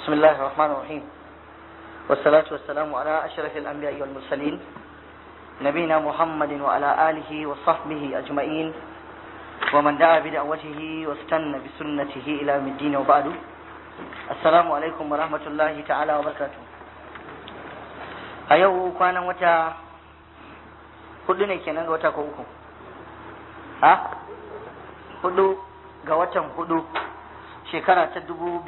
بسم الله الرحمن الرحيم والصلاة والسلام على أشرف الأنبياء والمرسلين نبينا محمد وعلى آله وصحبه أجمعين ومن دعا بدعوته واستنى بسنته إلى يوم الدين وبعد السلام عليكم ورحمة الله تعالى وبركاته أيوه كان متى hudu ne kenan ga wata ko uku hudu ga watan hudu shekara ta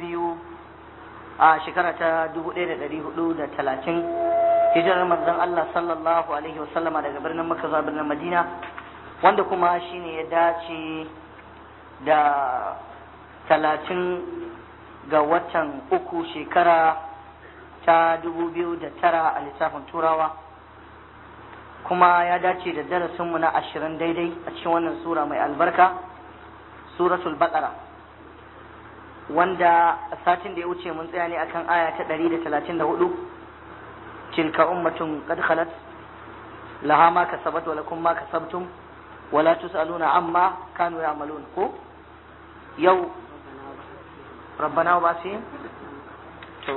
1430 hijirar manzon Allah sallallahu alaihi wasallama daga birnin Makka zuwa birnin Madina wanda kuma shine ya dace da 30 ga watan uku shekara ta 2009 a lissafin turawa kuma ya dace da darasinmu na 20 daidai a cikin wannan sura mai albarka suratul baqara wanda a satin da ya wuce mun tsaya ne akan aya ta 134 tilka ummatun qad khalat laha ma kasabat wa lakum ma kasabtum wa la tusaluna amma kanu ya'malun ko yau rabbana wa basim to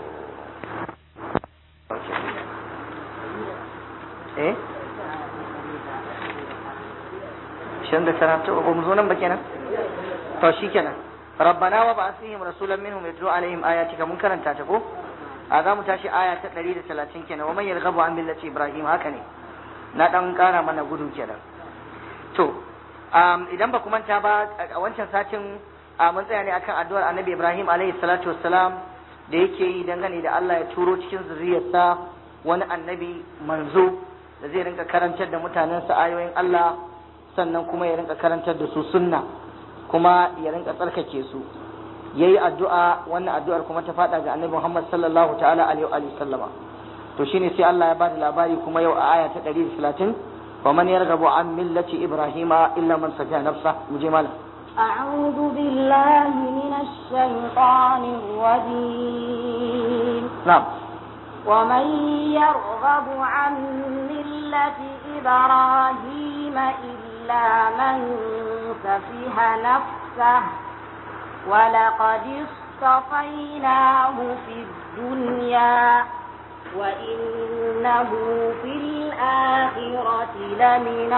shan da tara to ko mu zo nan ba kenan to shikenan rabbana wa ba'athihim rasulan minhum yatlu alaihim ayatika mun karanta ta ko a za mu tashi aya ta 130 kenan wa man yarghabu an millati ibrahim haka ne na dan kara mana gudu kenan to idan ba ku manta ba a wancan satin mun tsaya ne akan addu'ar annabi ibrahim alaihi salatu wassalam da yake yi dangane da Allah ya turo cikin zuriyarsa wani annabi manzo da zai rinka karantar da mutanensa ayoyin Allah sannan kuma ya rinka karantar da su sunna kuma ya rinka tsarkake su yayi addu'a wannan addu'ar kuma ta fada ga annabi Muhammad sallallahu ta'ala alaihi wa sallama to shine sai Allah ya bada labari kuma yau a aya ta 130 wa man yarghabu an millati ibrahima illa man safiha nafsa muje malam أعوذ بالله من الشيطان الرجيم نعم ومن يرغب عن ملة إبراهيم إلا من سفه نفسه ولقد اصطفيناه في الدنيا وإنه في الآخرة لمن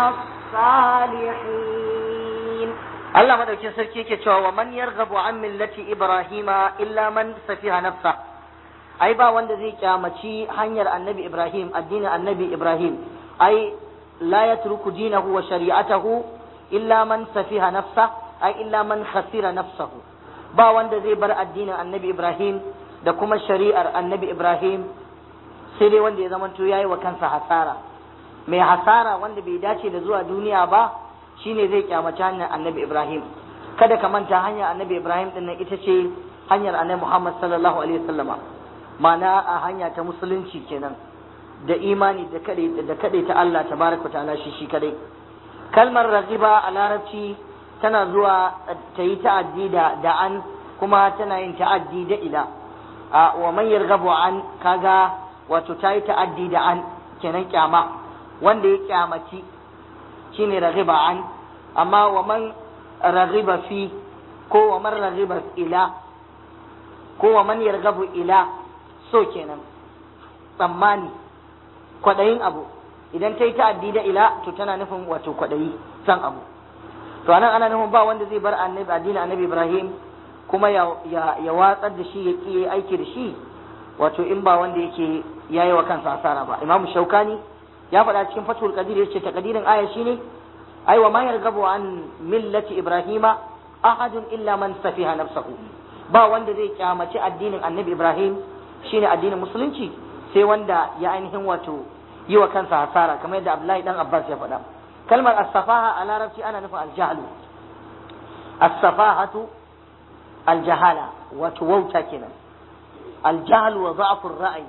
الصالحين Allah madaukin sarki yake cewa wa man yarghabu an millati ibrahima illa man safiha nafsa ai ba wanda zai kyamaci hanyar annabi ibrahim addinin annabi ibrahim ai la yatruku dinahu wa shari'atahu illa man safiha nafsa ai illa man khasira nafsahu ba wanda zai bar addinin annabi ibrahim da kuma shari'ar annabi ibrahim sai dai wanda ya zamanto yayi wa kansa hasara mai hasara wanda bai dace da zuwa duniya ba shine zai kyamaci hanyar annabi ibrahim kada ka manta hanyar annabi ibrahim din nan ita ce hanyar annabi muhammad sallallahu alaihi wasallama ma'ana a hanya ta musulunci kenan da imani da kadai ta Allah tabaraka ta'ala shi kadai kalmar raghiba a larabci tana zuwa ta yi ta'addi da an kuma tana yin ta'addi da ila wa man yarghabu an kaga wato ta yi ta'addi da an kenan kyama wanda ya kyamaci shine raghiba an amma wa man raghiba fi ko wa man raghiba ila ko wa man yarghabu ila so kenan tsammani kwadayin abu idan ta yi ta'addi da ila to tana nufin wato kwadayi san abu to anan ana nufin ba wanda zai bar annabi addinin annabi Ibrahim kuma ya watsar da shi ya ki aiki da shi wato in ba wanda yake yayi wa kansa asara ba Imam Shaukani ya faɗa cikin Fathul Qadir yace takdirin aya shine ai wa ma yargabu an millati Ibrahima ahadun illa man safiha nafsahu ba wanda zai kyamaci addinin annabi Ibrahim shine addinin musulunci sai wanda ya ainihin wato yi wa kansa hasara kamar yadda Abdullahi dan Abbas ya faɗa kalmar as-safaha a larabci ana nufin al-jahlu as-safahatu al-jahala wato wauta kenan al-jahlu wa dha'fu ar-ra'i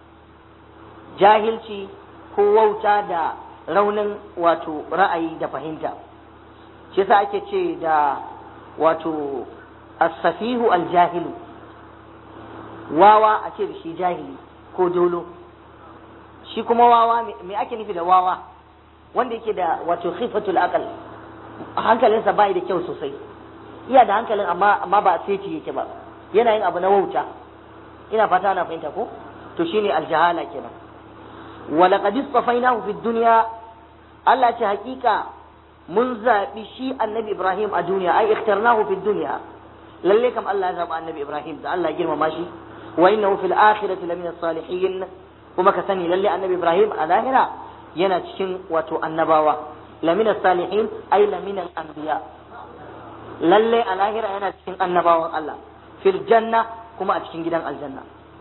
jahilci ko wauta da raunin wato ra'ayi da fahimta shi yasa ake ce da wato as-safihu al-jahilu wawa a ce da shi jahili ko dolo shi kuma wawa me ake nufi da wawa wanda yake da wato khifatul aqal hankalinsa bai da kyau sosai iya da hankalin amma ba sai yake ba yana yin abu na wauta ina fata ana fahimta ko to shine aljahala kenan wa laqad istafainahu fid dunya Allah ce hakika mun zabi shi annabi Ibrahim a duniya ai ikhtarnahu fid dunya lalle kam Allah ya zaba annabi Ibrahim da Allah ya girmama shi wa innahu fil akhirati lamina salihin kuma ka sani lalle annabi Ibrahim a lahira yana cikin wato annabawa lamina salihin ai lamina anbiya lalle a lahira yana cikin annabawan Allah fil janna kuma a cikin gidan aljanna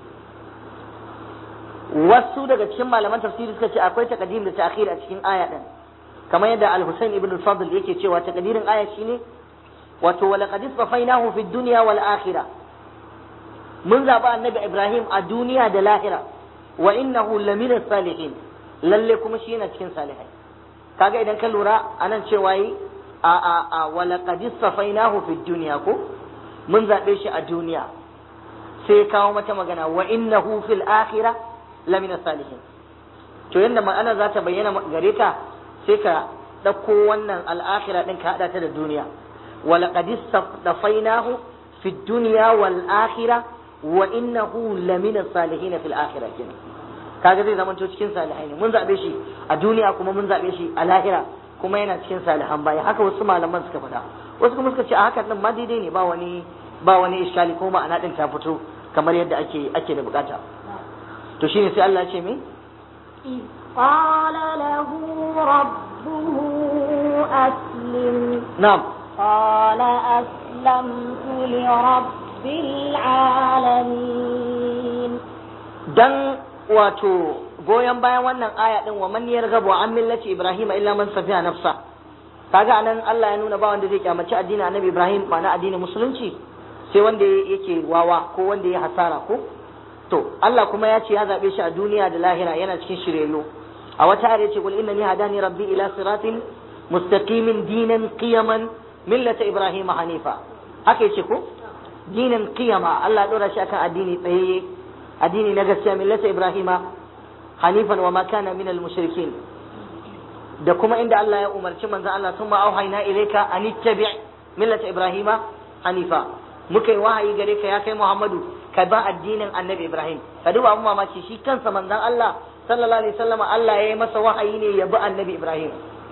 wasu daga cikin malaman tafsiri suka ce akwai taqdim da ta'khir a cikin aya din kamar yadda al-Husayn ibn al-Fadl yake cewa taqdirin aya shine wato wa laqad istafainahu fid dunya wal akhirah mun zaba annabi Ibrahim a duniya da lahira wa innahu lamina salihin lalle kuma shi yana cikin salihai kaga idan ka lura anan cewa yi a wa laqad istafainahu fid dunya ko mun zabe shi a duniya sai kawo mata magana wa innahu fil akhirah lamina salihin to yanda ma'ana za ta bayyana gare ta sai ka dauko wannan al-akhirah din ka hada ta da duniya wa laqad istafainahu fid dunya wal akhirah wa innahu lamina salihin fil akhirah kenan kaga zai zama to cikin salihai ne mun zabe shi a duniya kuma mun zabe shi a lahira kuma yana cikin salihan bayi haka wasu malaman suka faɗa wasu kuma suka ce a haka din ma daidai ne ba wani iskali ko ma'ana din ta fito kamar yadda ake da bukata to shine sai Allah ya ce me qala lahu rabbuhu aslim na'am qala aslamtu li rabbil alamin dan wato goyon bayan wannan aya din wa man yarghabu an millati ibrahim illa man safiha nafsa kaga anan Allah ya nuna ba wanda zai kyamaci addinin annabi Ibrahim ba na addinin musulunci sai wanda yake wawa ko wanda ya hasara ko to Allah kuma ya ce ya zabe shi a duniya da lahira yana cikin shiryayyu a wata ayar yace qul innani hadani rabbi ila siratin mustaqimin dinan qiyaman millata ibrahim hanifa haka yace ko dinan qiyama Allah ya dora shi akan addini tsayayye addini na gaskiya millata ibrahima hanifan wa ma kana minal mushrikin da kuma inda Allah ya umarci manzon Allah summa auhayna ilayka an ittabi' millata ibrahima hanifa muka yi wahayi gare ka ya kai Muhammadu ka ba addinin annabi Ibrahim ka duba abun mamaki shi kansa manzon Allah sallallahu alaihi wasallam Allah ya yi masa wahayi ne ya bi annabi Ibrahim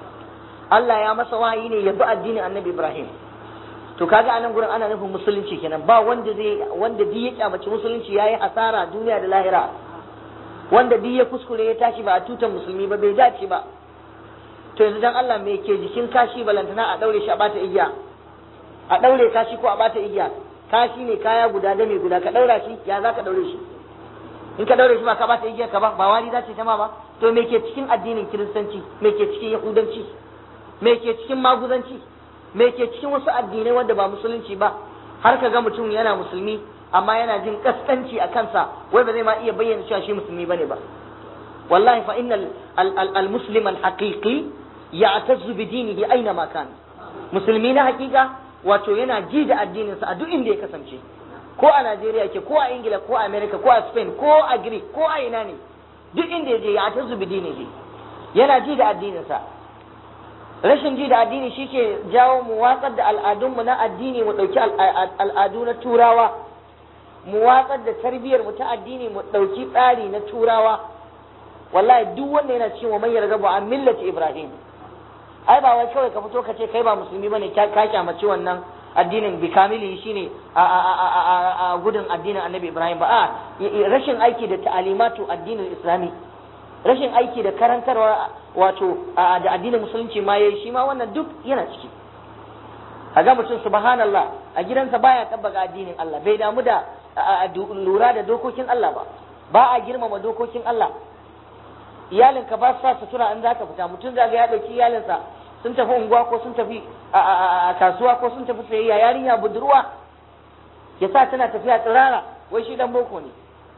Allah ya masa wahayi ne ya bi addinin annabi Ibrahim to kaga anan gurin ana nufin musulunci kenan ba wanda duk ya kyamaci musulunci yayi asara duniya da lahira wanda duk ya kuskure ya tashi ba a tutan musulmi ba bai dace ba to yanzu dan Allah me ke jikin kashi balantana a daure shi a bata igiya a daure kashi ko a bata igiya kashi ne kaya guda da mai guda ka daura shi ya za ka daure shi in ka daure shi ba ka bata igiya ka ba wani za ce ta ma ba to me ke cikin addinin kiristanci me ke cikin yahudanci me ke cikin maguzanci me ke cikin wasu addinai wanda ba musulunci ba har ka ga mutum yana musulmi amma yana jin kaskanci a kansa wai ba zai ma iya bayyana cewa shi musulmi bane ba wallahi fa innal al-muslim al-haqiqi ya'tazzu bi dinihi aina ma kan musulmi na hakika wato yana ji da addinin sa a duk inda ya kasance ko a Najeriya ke ko a Ingila ko a America ko a Spain ko a Greek ko a ina ne duk inda ya je ya'tazzu bi dinihi yana ji da addinin sa rashin ji da addini shike jawo mu watsar da al'adunmu na addini mu dauki al'adu na turawa mu watsar da tarbiyyar mu ta addini mu dauki tsari na turawa wallahi duk wanda yana cewa man yarghabu an millati Ibrahim ai ba wai kawai ka fito ka ce kai ba musulmi bane ka kyamaci wannan addinin bi kamili shine a gudun addinin Annabi Ibrahim ba a rashin aiki da ta'alimatu addinin Islami rashin aiki da karantarwa wato da addinin musulunci ma yayi shi ma wannan duk yana ciki kaga mutum subhanallah a gidansa baya tabbaka addinin Allah bai damu da lura da dokokin Allah ba a girmama dokokin Allah iyalinka ba su sa sutura in zaka fita mutum zaga ya dauki iyalinsa sun tafi unguwa ko sun tafi a kasuwa ko sun tafi sayayya yarinya budurwa ya sa tana tafiya tsirara wai shi dan boko ne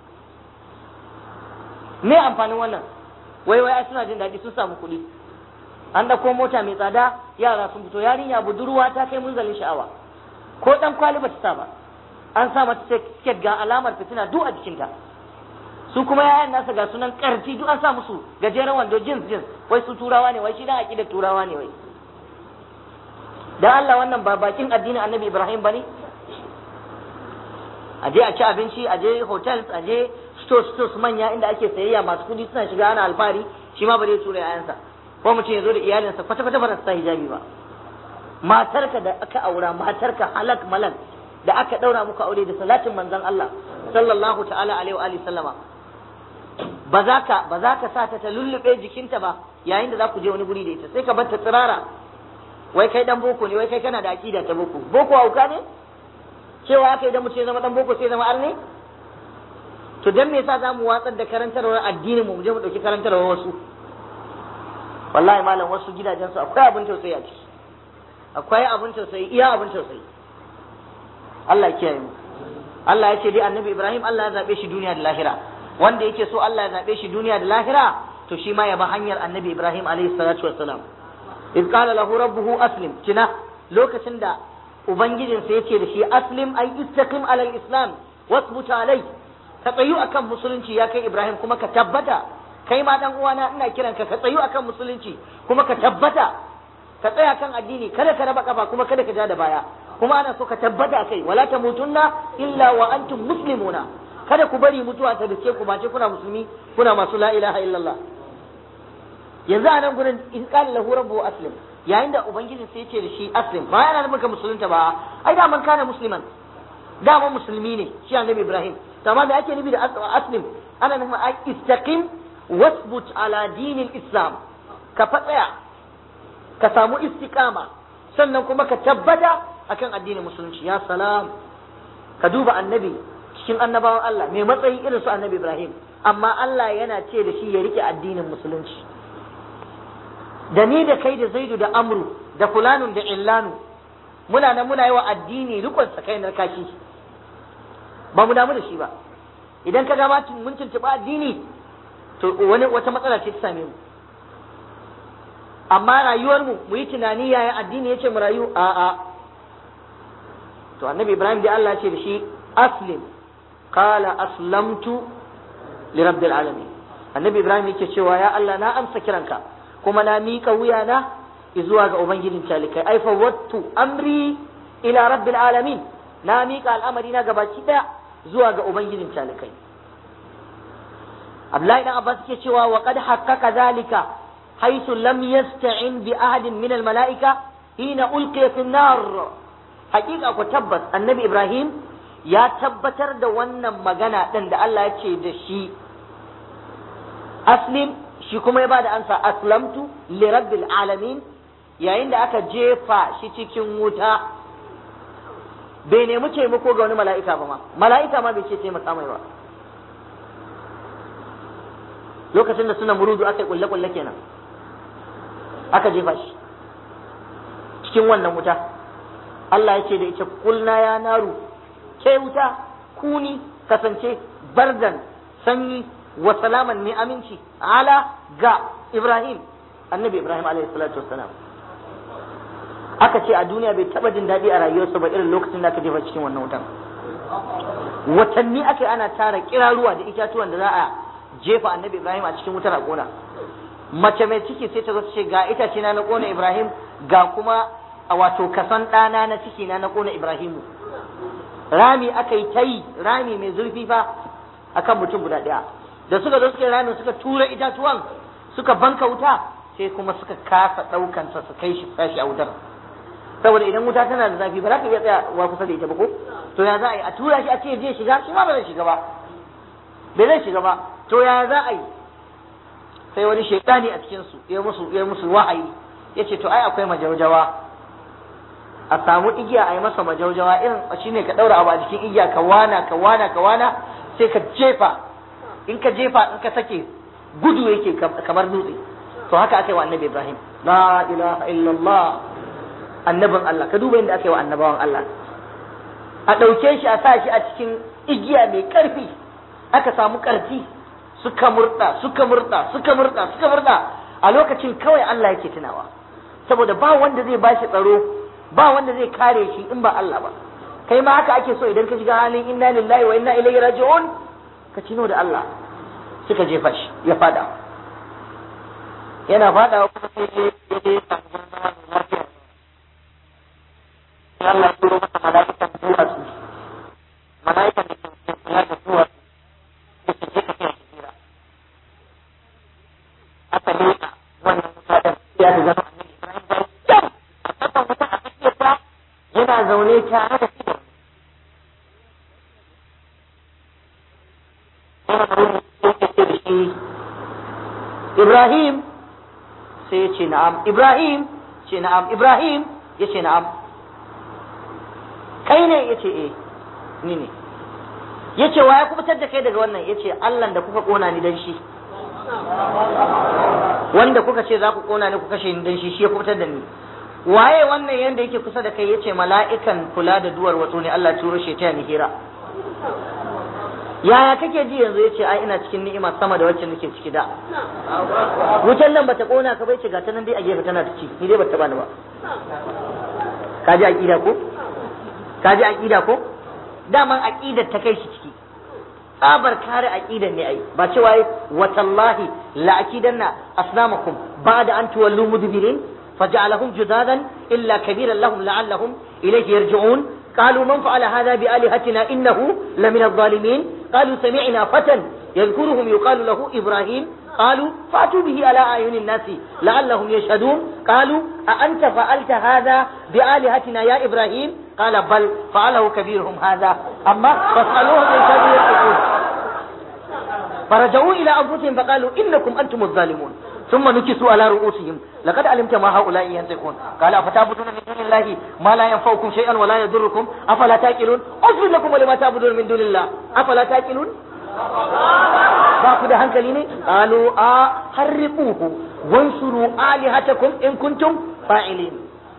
me amfanin wannan wai suna jin daɗi sun samu kuɗi an ɗauko mota mai tsada yara sun fito yarinya budurwa ta kai munzalin sha'awa ko ɗan kwali ba ta sa ba an sa mata tiket ga alamar fitina duk a jikinta su kuma yayan nasa ga sunan karfi duk an sa musu gajeren wando jins wai su turawa ne wai shi dan aqidar turawa ne wai dan Allah wannan ba bakin addinin Annabi Ibrahim bane a je a ci abinci, a je hotels, a je stores manya inda ake sayayya, masu kudi suna shiga ana alfahari, shi ma ba zai tura yayansa. Ko mutum ya zo da iyalinsa kwata-kwata ba sa hijabi ba. Matarka da aka aura, matarka halak malak da aka daura muku aure da salatin manzon Allah sallallahu ta'ala alaihi wa alihi sallama, ba za ka sa ta lullube jikinta ba yayin da za ku je wani guri da ita, sai ka bar ta tsirara. Wai kai dan boko ne, wai kai kana da aqida ta boko hauka ne cewa aka idan mutum ya zama dan boko sai zama arne? To dan me yasa zamu watsar da karantarwar addinin mu je mu dauki karantarwar wasu? Wallahi malam, wasu gidajen su akwai abin tausayi a ciki, akwai abin tausayi, iya abin tausayi. Allah ya kiyaye mu. Allah ya ce dai annabi Ibrahim Allah ya zabe shi duniya da lahira, wanda yake so Allah ya zabe shi duniya da lahira to shi ma ya ba hanyar annabi Ibrahim alaihi salatu wassalam. إذ قال له ربه أسلم كنا لوكسن دا وبنجدن سيكي دشي أسلم أي استقم على الإسلام واثبت عليه كتيو أكم مسلمتي يا كي إبراهيم كما كتبتا كيما دان وانا إنا كيران كتيو أكم مسلمتي كما كتبتا كتيو أكم الديني كذا كذا بقى كما كذا كذا بايا كما أنا سو كتبتا كي ولا تموتن إلا وأنتم مسلمون kada ku bari mutuwa ta dace ku ba ce kuna musulmi kuna masu la ilaha illallah. Yanzu a nan gurin in qala lahu rabbuhu aslim, yayin da ubangiji sai ya ce da shi aslim, ba yana nufin ka musulunta ba, ai da man kana musliman, da man musulmi ne shi annabi Ibrahim. To amma me ake nufi da aslim? Ana nufin ai istaqim wasbut ala dinil islam, ka fatsaya ka samu istiqama sannan kuma ka tabbata akan addinin musulunci. Ya salam, ka duba annabi cikin annabawan Allah mai matsayi irin su annabi Ibrahim, amma Allah yana ce da shi ya rike addinin musulunci. Da ni da kai da Zaidu da Amru da Fulanun da Illanu muna nan muna yi wa addini rikon sakainar kashi, ba mu damu da shi ba. Idan ka ga mun tuntuɓa addini to wata matsala ce ta same mu, amma rayuwar mu yi tunani yaya addini yace mu rayu, a'a. To annabi Ibrahim da Allah ce da shi aslim, qala aslamtu li rabbil alamin. Annabi Ibrahim yake cewa ya Allah na amsa kiranka kuma na miƙa wuyana zuwa ga ubangijin talikai, ai fawattu amri ila rabbil alamin, na miƙa al'amari na gabaki daya zuwa ga ubangijin talikai. Abdullahi dan Abbas yake cewa wa qad haqqaqa zalika haythu lam yasta'in bi ahadin min al mala'ika hina ulqiya fi an-nar. Haƙiƙa ku tabbas annabi Ibrahim ya tabbatar da wannan magana din da Allah ya ce da shi aslim, shi kuma ya bada ansa aslamtu li rabbil alamin. Yayin da aka jefa shi cikin wuta bai nemi taimako ga wani mala'ika ba ma, mala'ika ma bai ce taimaka mai ba. Lokacin da suna murudu aka yi kulle-kulle kenan, aka jefa shi cikin wannan wuta. Allah ya ce da ita kulna ya naru, ke wuta kuni kasance bardan sanyi wa salaman mai aminci ala ga Ibrahim, annabi Ibrahim alaihi salatu wassalam. Aka ce a duniya bai taba jin daɗi a rayuwarsa ba irin lokacin da aka jefa cikin wannan wutan. Watanni aka yi ana tara kiraruwa da itatuwan da za a jefa annabi Ibrahim a cikin wutar a kona. Mace mai ciki sai ta zo ta ce ga itace na kona Ibrahim, ga kuma a wato kasan ɗana na ciki na kona Ibrahimu. Rami aka yi ta yi, rami mai zurfi fa akan mutum guda ɗaya. Da suka zo suka rami suka tura itatuwan suka banka wuta, sai kuma suka kasa ɗaukansa su kai shi sashi a wutar. Saboda idan wuta tana da zafi ba za ka iya tsaya wa kusa da ita ba ko? To ya za a yi a tura shi a ce zai shiga, shi ma ba zai shiga ba. Bai zai shiga ba. To ya za a yi? Sai wani shaitani a cikin su ya musu wahayi, ya ce to ai akwai majaujawa, a samu igiya a yi masa majaujawa irin shine ka daura abu a jikin igiya ka wana sai ka jefa, in ka sake gudu yake kamar dutse. To haka aka yi wa annabi Ibrahim, la ilaha illallah, annabin Allah. Ka duba inda aka yi wa annabawan Allah, a ɗauke shi a sa shi a cikin igiya mai ƙarfi, aka samu ƙarfi, suka murɗa a lokacin kawai Allah yake tunawa, saboda ba wanda zai bashi tsaro, ba wanda zai kare shi in ba Allah ba. Kai ma haka ake so idan ka shiga halin inna lillahi wa inna ilaihi raji'un, ka cino da Allah. Suka jefa shi ya fada, yana fada kuma sai ya samu zama lafiya. Allah ya turo masa mala'ikan duwatsu, mala'ikan zaune tare da shi Ibrahim sai ya ce na'am, Ibrahim ce na'am, Ibrahim ya ce na'am, kai ne ya ce eh ni ne, ya ce wa ya kubutar da kai daga wannan, ya ce Allah da kuka kona ni dan shi, wanda kuka ce za ku kona ni ku kashe ni dan shi, shi ya kubutar da ni. Waye wannan yanda yake kusa da kai, ya ce mala'ikan kula da duwar wato ne, Allah turo shi ta ni hira. Yaya kake ji yanzu? Ya ce ai ina cikin ni'ima sama da wacce nake ciki da. Wutan nan bata kona ka bai, ce ga ta nan dai a gefe tana ta ci, ni dai bata bani ba. Ka ji aqida ko? Ka ji aqida ko? Daman aqidar ta kai shi ciki. Tsabar kare aqidar ne ai, ba cewa wa tallahi la aqidanna asnamakum ba'da an tuwallu mudbirin faj'alahum judadan illa kabiran lahum la'allahum ilayhi yarji'un. قالوا من فعل هذا بآلهتنا إنه لمن الظالمين. قالوا سمعنا فتى يذكرهم يقال له إبراهيم. قالوا فأتوا به على أعين الناس لعلهم يشهدون. قالوا أأنت فعلت هذا بآلهتنا يا إبراهيم؟ قال بل فعله كبيرهم هذا أما فاسألوهم إن كانوا يتقون. فرجعوا إلى أنفسهم فقالوا إنكم أنتم الظالمون ثم نكسوا على رؤوسهم لقد علمت ما هؤلاء ينطقون. قال أفتعبدون من دون الله ما لا ينفعكم شيئا ولا يضركم أفلا تأكلون. أصبر لكم ولما تعبدون من دون الله أفلا تأكلون. باخذ هنكليني قالوا حرقوه وانصروا آلهتكم إن كنتم فاعلين.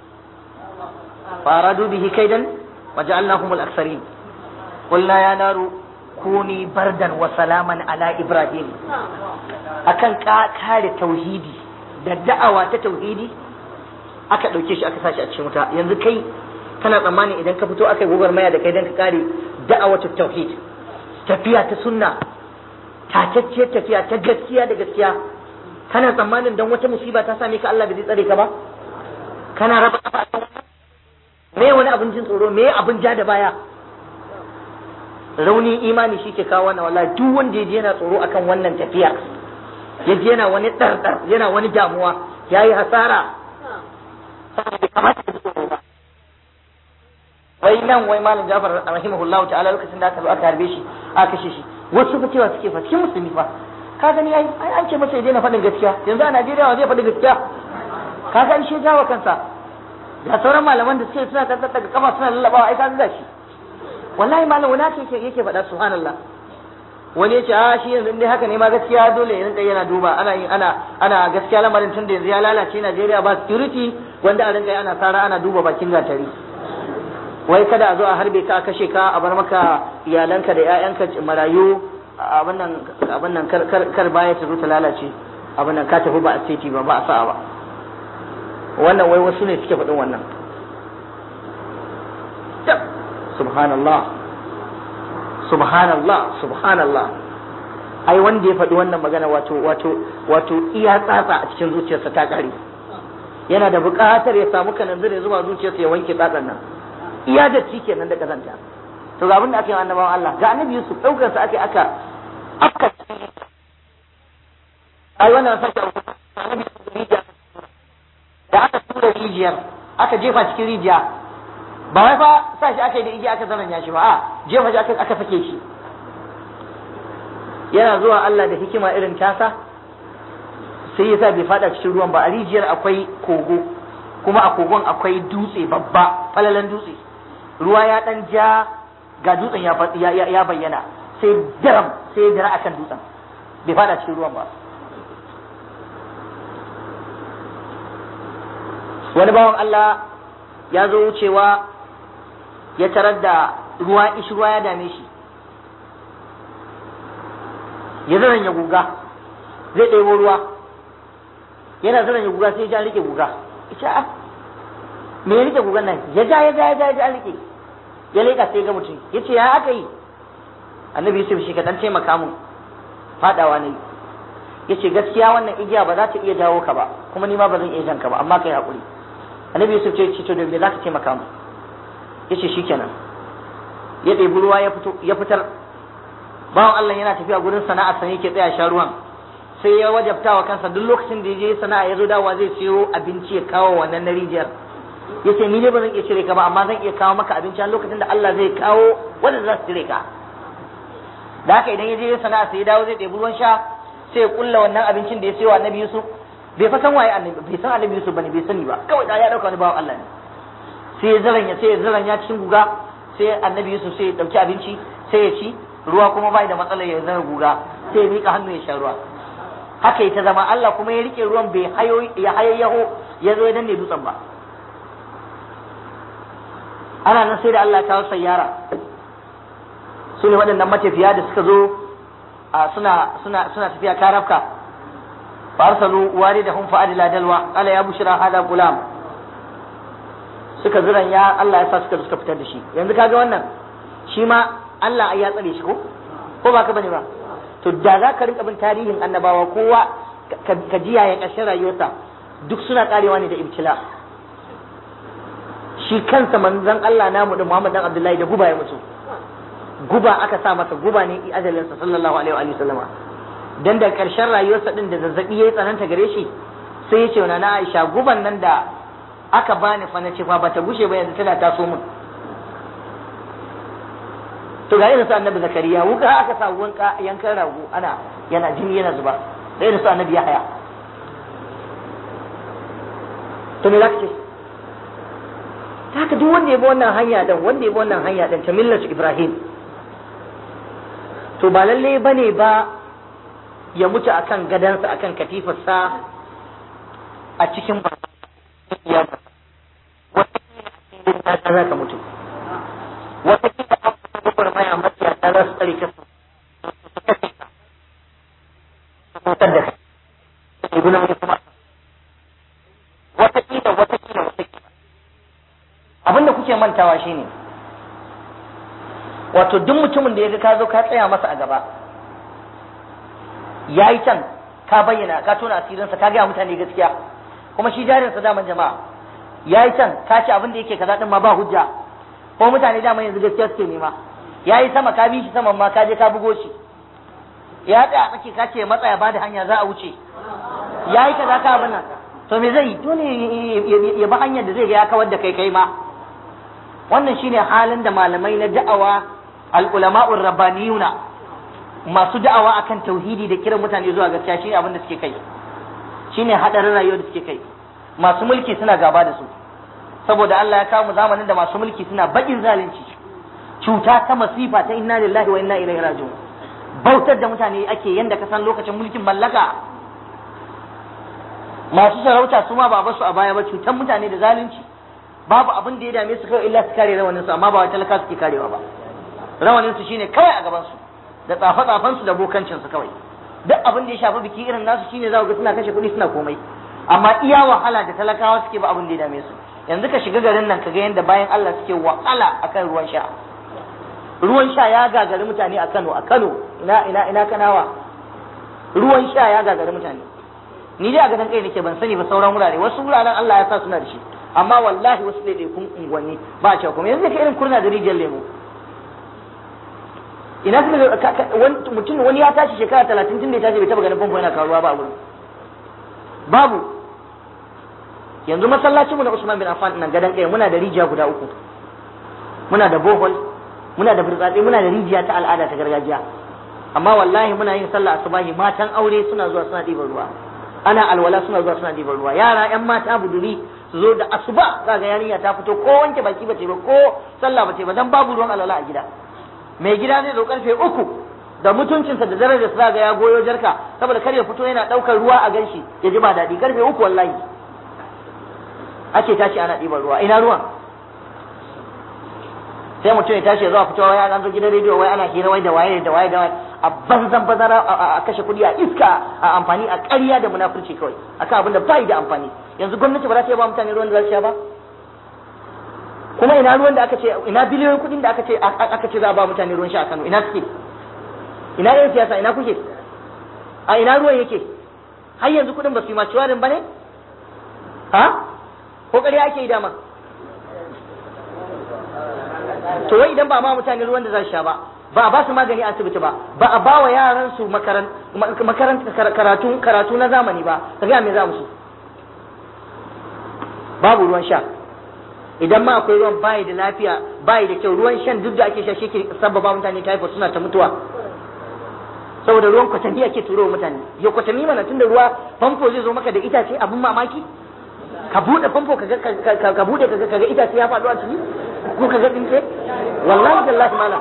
فأرادوا به كيدا وجعلناهم الأكثرين. قلنا يا نار كوني بردا وسلاما على إبراهيم. akan kare tauhidi da da'awa ta tauhidi aka dauke shi aka sashi a cikin wuta. Yanzu kai kana tsammani idan ka fito aka yi gwagwarmaya da kai dan ka kare da'awatu tauhid, tafiya ta sunna, tatacciyar tafiya ta gaskiya da gaskiya, kana tsammanin dan wata musiba ta same ka Allah bai tsare ka ba? Kana raba kafa me wani abin jin tsoro, me abin ja da baya? Rauni imani shi ke kawo wannan. Wallahi duk wanda yaje yana tsoro akan wannan tafiya, yaje yana wani dardar, yana wani damuwa, yayi hasara. Wai nan wai malam Jafar rahimahullahu ta'ala lokacin da aka zo aka harbe shi aka kashe shi, wasu fa cewa suke fa cikin musulmi fa, ka gani ai an ce masa ya daina faɗin gaskiya. Yanzu a Najeriya wa zai faɗi gaskiya? Ka ga shi jawo kansa. Da sauran malaman da suke suna daga kafa suna lallabawa ai ka ga shi. Wallahi malam wani yake faɗa subhanallah. Wani ya ce shi yanzu dai haka ne ma gaskiya dole ya rinka yana duba ana gaskiya lamarin tun da yanzu ya lalace Najeriya ba security, wanda a rinka ana tsara ana duba bakin gatari. Wai kada a zo a harbe ka a kashe ka a bar maka iyalanka da ƴaƴanka marayu, abin nan kar baya ta zo ta lalace, abin nan ka tafi ba a seti ba a sa'a ba. Wannan wai wasu ne suke faɗin wannan. Subhanallah, subhanallah, subhanallah. Ai wanda ya faɗi wannan magana wato iya tsatsa a cikin zuciyarsa ta ƙare. Yana da buƙatar ya samu kananzir ya zuba zuciyarsa ya wanke tsatsan nan. Iya da ci kenan da kazanta. To ga abin da ake yi annabawan Allah, ga annabi Yusuf ɗaukar sa aka ai wannan sashi annabi Yusuf da aka tura rijiyar aka jefa cikin rijiya. Ba wai fa sa shi aka yi da igiya aka zananya shi ba, a jefa shi aka sake shi. Yana zuwa Allah da hikima irin tasa sai yasa bai fada cikin ruwan ba. A rijiyar akwai kogo, kuma a kogon akwai dutse babba, falalan dutse. Ruwa ya dan ja, ga dutsen ya bayyana, sai daram sai ya dira akan dutsen, bai fada cikin ruwan ba. Wani bawan Allah ya zo wucewa ya tarar da ruwa ya dame shi, ya zaran ya guga zai ɗebo ruwa, yana zaran ya guga sai ya rike guga. Ita me ya rike gugan nan? Ya ja rike, ya leƙa sai ga mutum, ya ce ya aka yi? Annabi Yusuf shi ka dan taimaka mun, fadawa ne. Ya ce gaskiya wannan igiya ba za ta iya jawo ka ba, kuma ni ma ba zan iya jan ka ba, amma kai haƙuri. Annabi Yusuf ce to da me za ka taimaka mu? Yace shikenan. Ya ɗebi ruwa ya fitar. Bawan Allah yana tafiya gurin sana'a sai yake tsaya sha ruwan. Sai ya wajabta wa kansa duk lokacin da ya je sana'a ya zo dawowa zai siyo abinci ya kawo wannan na rijiyar. yace ni ne ba zan iya cire ka ba amma zan iya kawo maka abinci a lokacin da Allah zai kawo wanda za su cire ka. Da haka idan ya je sana'a sai ya dawo zai ɗebi ruwan sha sai ya kulla wannan abincin da ya sayo annabi Yusuf, bai fa san waye annabi, bai san annabi Yusuf bane, bai sani ba, kawai da ya dauka wani bawan Allah ne. Sai ya zaranya cikin guga, sai annabi Yusuf sai ya dauki abinci sai ya ci, ruwa kuma bai da matsalar ya zama guga, sai ya mika hannu ya sha ruwa. Haka ita zama Allah kuma ya rike ruwan bai hayayyaho ya zo ya danne dutsen ba. Ana nan sai da Allah ya kawo sayyara, su ne waɗannan matafiya da suka zo suna tafiya karafka. fa arsalu waridahum fa adla dalwa qala ya bushra hada gulam, suka ziran ya Allah ya sa suka fitar da shi. Yanzu kaga wannan shi ma Allah ya tsare shi ko ba ka bane ba. To da za ka rinka bin tarihin annabawa kowa ka ji yaya ƙarshen rayuwarsa duk suna karewa ne da ibtila. Shi kansa manzon Allah namu da Muhammad dan Abdullahi da guba ya mutu, guba aka sa masa, guba ne ajalinsa sallallahu alaihi wa sallama. Dan da ƙarshen rayuwarsa din da zazzabi yayi tsananta gare shi sai ya ce wa na Aisha guban nan da aka bani fa na ce fa bata gushe ba yanzu tana taso mun. To ga irin su annabi Zakariya wuka aka sa wanka yankan rago yana jini yana zuba, da irin su annabi Yahaya. To me zaka ce? Haka duk wanda ya bi wannan hanya dan ta millatu Ibrahim, to ba lalle bane ba ya mutu akan gadansa akan katifarsa a cikin ya wata kila za ka mutu, wata kila abubuwar maya mafiya ta za su tsare ka su mutar da kai guna wani kuma wata kila abinda kuke mantawa shine wato duk mutumin da ya ga ka zo ka tsaya masa a gaba yayi can ka bayyana ka tona asirinsa ka ga mutane gaskiya kuma shi jarinsa daman jama'a yayi can ka ci abin da yake kaza din ma ba hujja ko mutane daman yanzu gaskiya suke nema, yayi sama ka bi shi saman ma ka je ka bugo shi, ya tsaya tsaki ka ce matsaya ba da hanya za a wuce, yayi kaza ka abin nan, to me zai dole ya ba hanyar da zai ga ya kawar da kai ma. Wannan shine halin da malamai na da'awa al-ulama'ur rabbaniyuna masu da'awa akan tauhidi da kiran mutane zuwa gaskiya shine abin da suke kai, shine hadarin rayuwar da suke kai. Masu mulki suna gaba da su saboda Allah ya kawo mu zamanin da masu mulki suna bakin zalunci, cuta ta masifa ta inna lillahi wa inna ilaihi raji'un, bautar da mutane ake yanda ka san lokacin mulkin mallaka. Masu sarauta su ma ba basu a baya ba, cutar mutane da zalunci, babu abin da ya dame su kawai illa su kare rawanin su, amma ba wai talaka suke karewa ba. Rawanin su shine kawai a gaban su da tsafa-tsafan su da bokancin su kawai. Duk abin da ya shafi biki irin nasu shine za ku ga suna kashe kuɗi suna komai, amma iya wahala da talakawa suke ba abin da ya dame su. Yanzu ka shiga garin nan ka ga yanda bayan Allah suke wahala akan ruwan sha. Ruwan sha ya gagari mutane a Kano, ina Kanawa. Ruwan sha ya gagari mutane. Ni dai a gadan kai nake ban sani ba sauran wurare, wasu wuraren Allah ya sa suna da shi, amma wallahi wasu ɗaiɗaikun unguwanni ba a cewa kuma. Yanzu ka irin kurna da rijiyar lemo, ina suka mutum wani ya tashi shekara 30 tun da ya tashi bai taba ganin famfo yana karuwa ba a wurin, babu. Yanzu masallacinmu na Usman bin Affan nan gadan kai muna da rijiya guda 3, muna da bohol, muna da burtsatse, muna da rijiya ta al'ada ta gargajiya, amma wallahi muna yin sallah asubahi matan aure suna zuwa suna ɗiban ruwa, ana alwala suna zuwa suna ɗiban ruwa, yara ƴan mata buduri su zo da asuba kaga yarinya ta fito ko wanke baki bace ba ko sallah bace ba dan babu ruwan alwala a gida. Mai gida zai zo karfe 3 da mutuncinsa da darajar sa ga ya goyo jarka saboda kar ya fito yana daukar ruwa a ganshi ya ji ba daɗi. Karfe 3 wallahi ake tashi ana ɗiban ruwa, ina ruwan? Sai mutum ya tashi ya zo a fito wai an zo gidan rediyo wai ana hira wai da waye a banzan bazara a kashe kuɗi a iska a amfani a ƙarya da munafurci kawai akan abin da bai da amfani. Yanzu gwamnati ba za ta ba mutane ruwan da za su sha ba? Kuma ina ruwan da aka ce, ina biliyoyin kuɗin da aka ce za a ba mutane ruwan sha a Kano, ina suke? Ina yan siyasa, ina kuke? A ina ruwan yake? Har yanzu kuɗin ba su yi maciwarin ba ne? Ha? Ko ƙarya ake yi dama? To wai idan ba ma mutane ruwan da za su sha ba, ba a ba su magani a asibiti ba, ba a ba wa yaran su makaranta karatu na zamani ba, ka ga me za musu? Babu ruwan sha. idan ma akwai ruwan bayi da lafiya bayi da kyau, ruwan shan duk da ake sha shi ke sababa mutane typhoid suna ta mutuwa saboda ruwan kwatami ake turo mutane. Ya kwatami mana tunda ruwa famfo zai zo maka da itace abun mamaki, ka bude famfo ka bude kaga itace ya faɗo a ciki ko kaga tsinke, wallahi tallahi malam.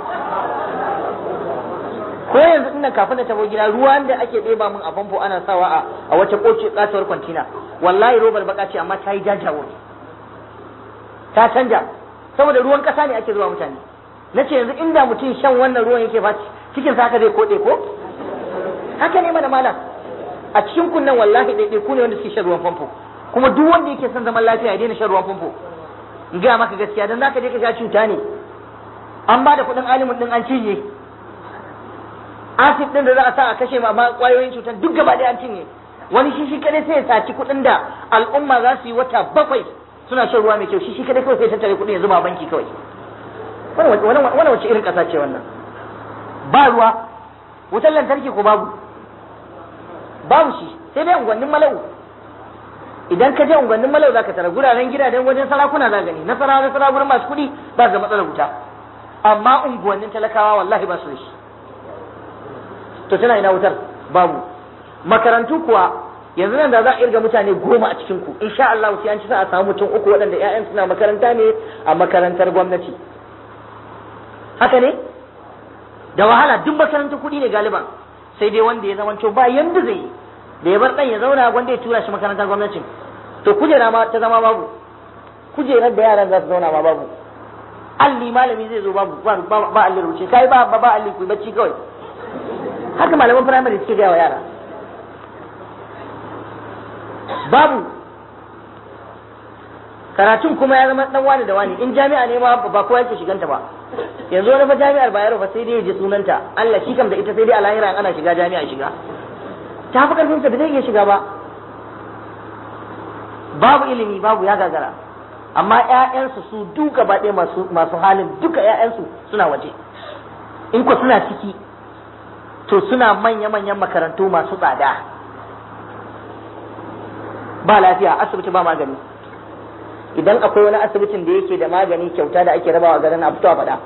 Ko yanzu ina kafin da tabo gida ruwan da ake ɗeba mun a famfo ana sawa a wace koce kasuwar kwantina, wallahi robar baka ce amma ta yi jajawur, ta canja saboda ruwan kasa ne ake zuwa mutane. Nace yanzu inda mutum shan wannan ruwan yake ba cikin sa haka zai kode ko haka ne mana malam. A cikin kunnan wallahi daidai ku ne wanda suke shan ruwan famfo, kuma duk wanda yake son zaman lafiya ya daina shan ruwan famfo. In ga maka gaskiya dan zaka je ka ga cuta ne, an ba da kuɗin alimin din an cinye, asib din da za a sa a kashe ma kwayoyin cutar duk gaba ɗaya an cinye. Wani shi kadai sai ya saci kuɗin da al'umma za su yi wata 7 suna shan ruwa mai kyau, shi kadai kawai sai tattare kuɗin ya zuba banki kawai. Wannan wace irin ƙasa ce wannan? Ba ruwa, wutar lantarki ko babu shi, sai dai unguwannin malau. Idan ka je unguwannin malau za ka tara guraren gidajen wajen sarakuna za gani, nasara gurin masu kuɗi ba ga matsalar wuta, amma unguwannin talakawa wallahi ba su da shi. To tana ina wutar? Babu. Makarantu kuwa yanzu nan da za a irga mutane 10 a cikin ku, insha Allah sai an ci sa a samu mutum 3 waɗanda ƴaƴan suna makaranta ne a makarantar gwamnati. Haka ne? Da wahala duk makarantar kuɗi ne galiban, sai dai wanda ya zamanto ba yanda zai yi, da ya bar ɗan ya zauna wanda ya tura shi makarantar gwamnatin. To kujera ma ta zama babu, kujerar da yaran za su zauna ma babu, alli malami zai zo babu, ba alli rubuce, kai ba alli ku bacci kawai. Haka malaman firamare suke gaya wa yara, babu. Karatun kuma ya zama dan wani da wani, in jami'a ne ma ba kowa yake shiganta ba. Yanzu wani fa jami'ar Bayero fa sai dai ya ji sunanta, Allah shi kam da ita sai dai a lahira ana shiga jami'a shiga, ta fi karfin sa da zai iya shiga ba. Babu ilimi, babu, ya gagara. Amma ƴaƴansu su duka ba ɗaya masu halin duka ƴaƴansu suna waje, in ko suna ciki to suna manya-manyan makarantu masu tsada, ba lafiya, asibiti ba magani. Idan akwai wani asibitin da yake da magani kyauta da ake rabawa garin a fito a faɗa,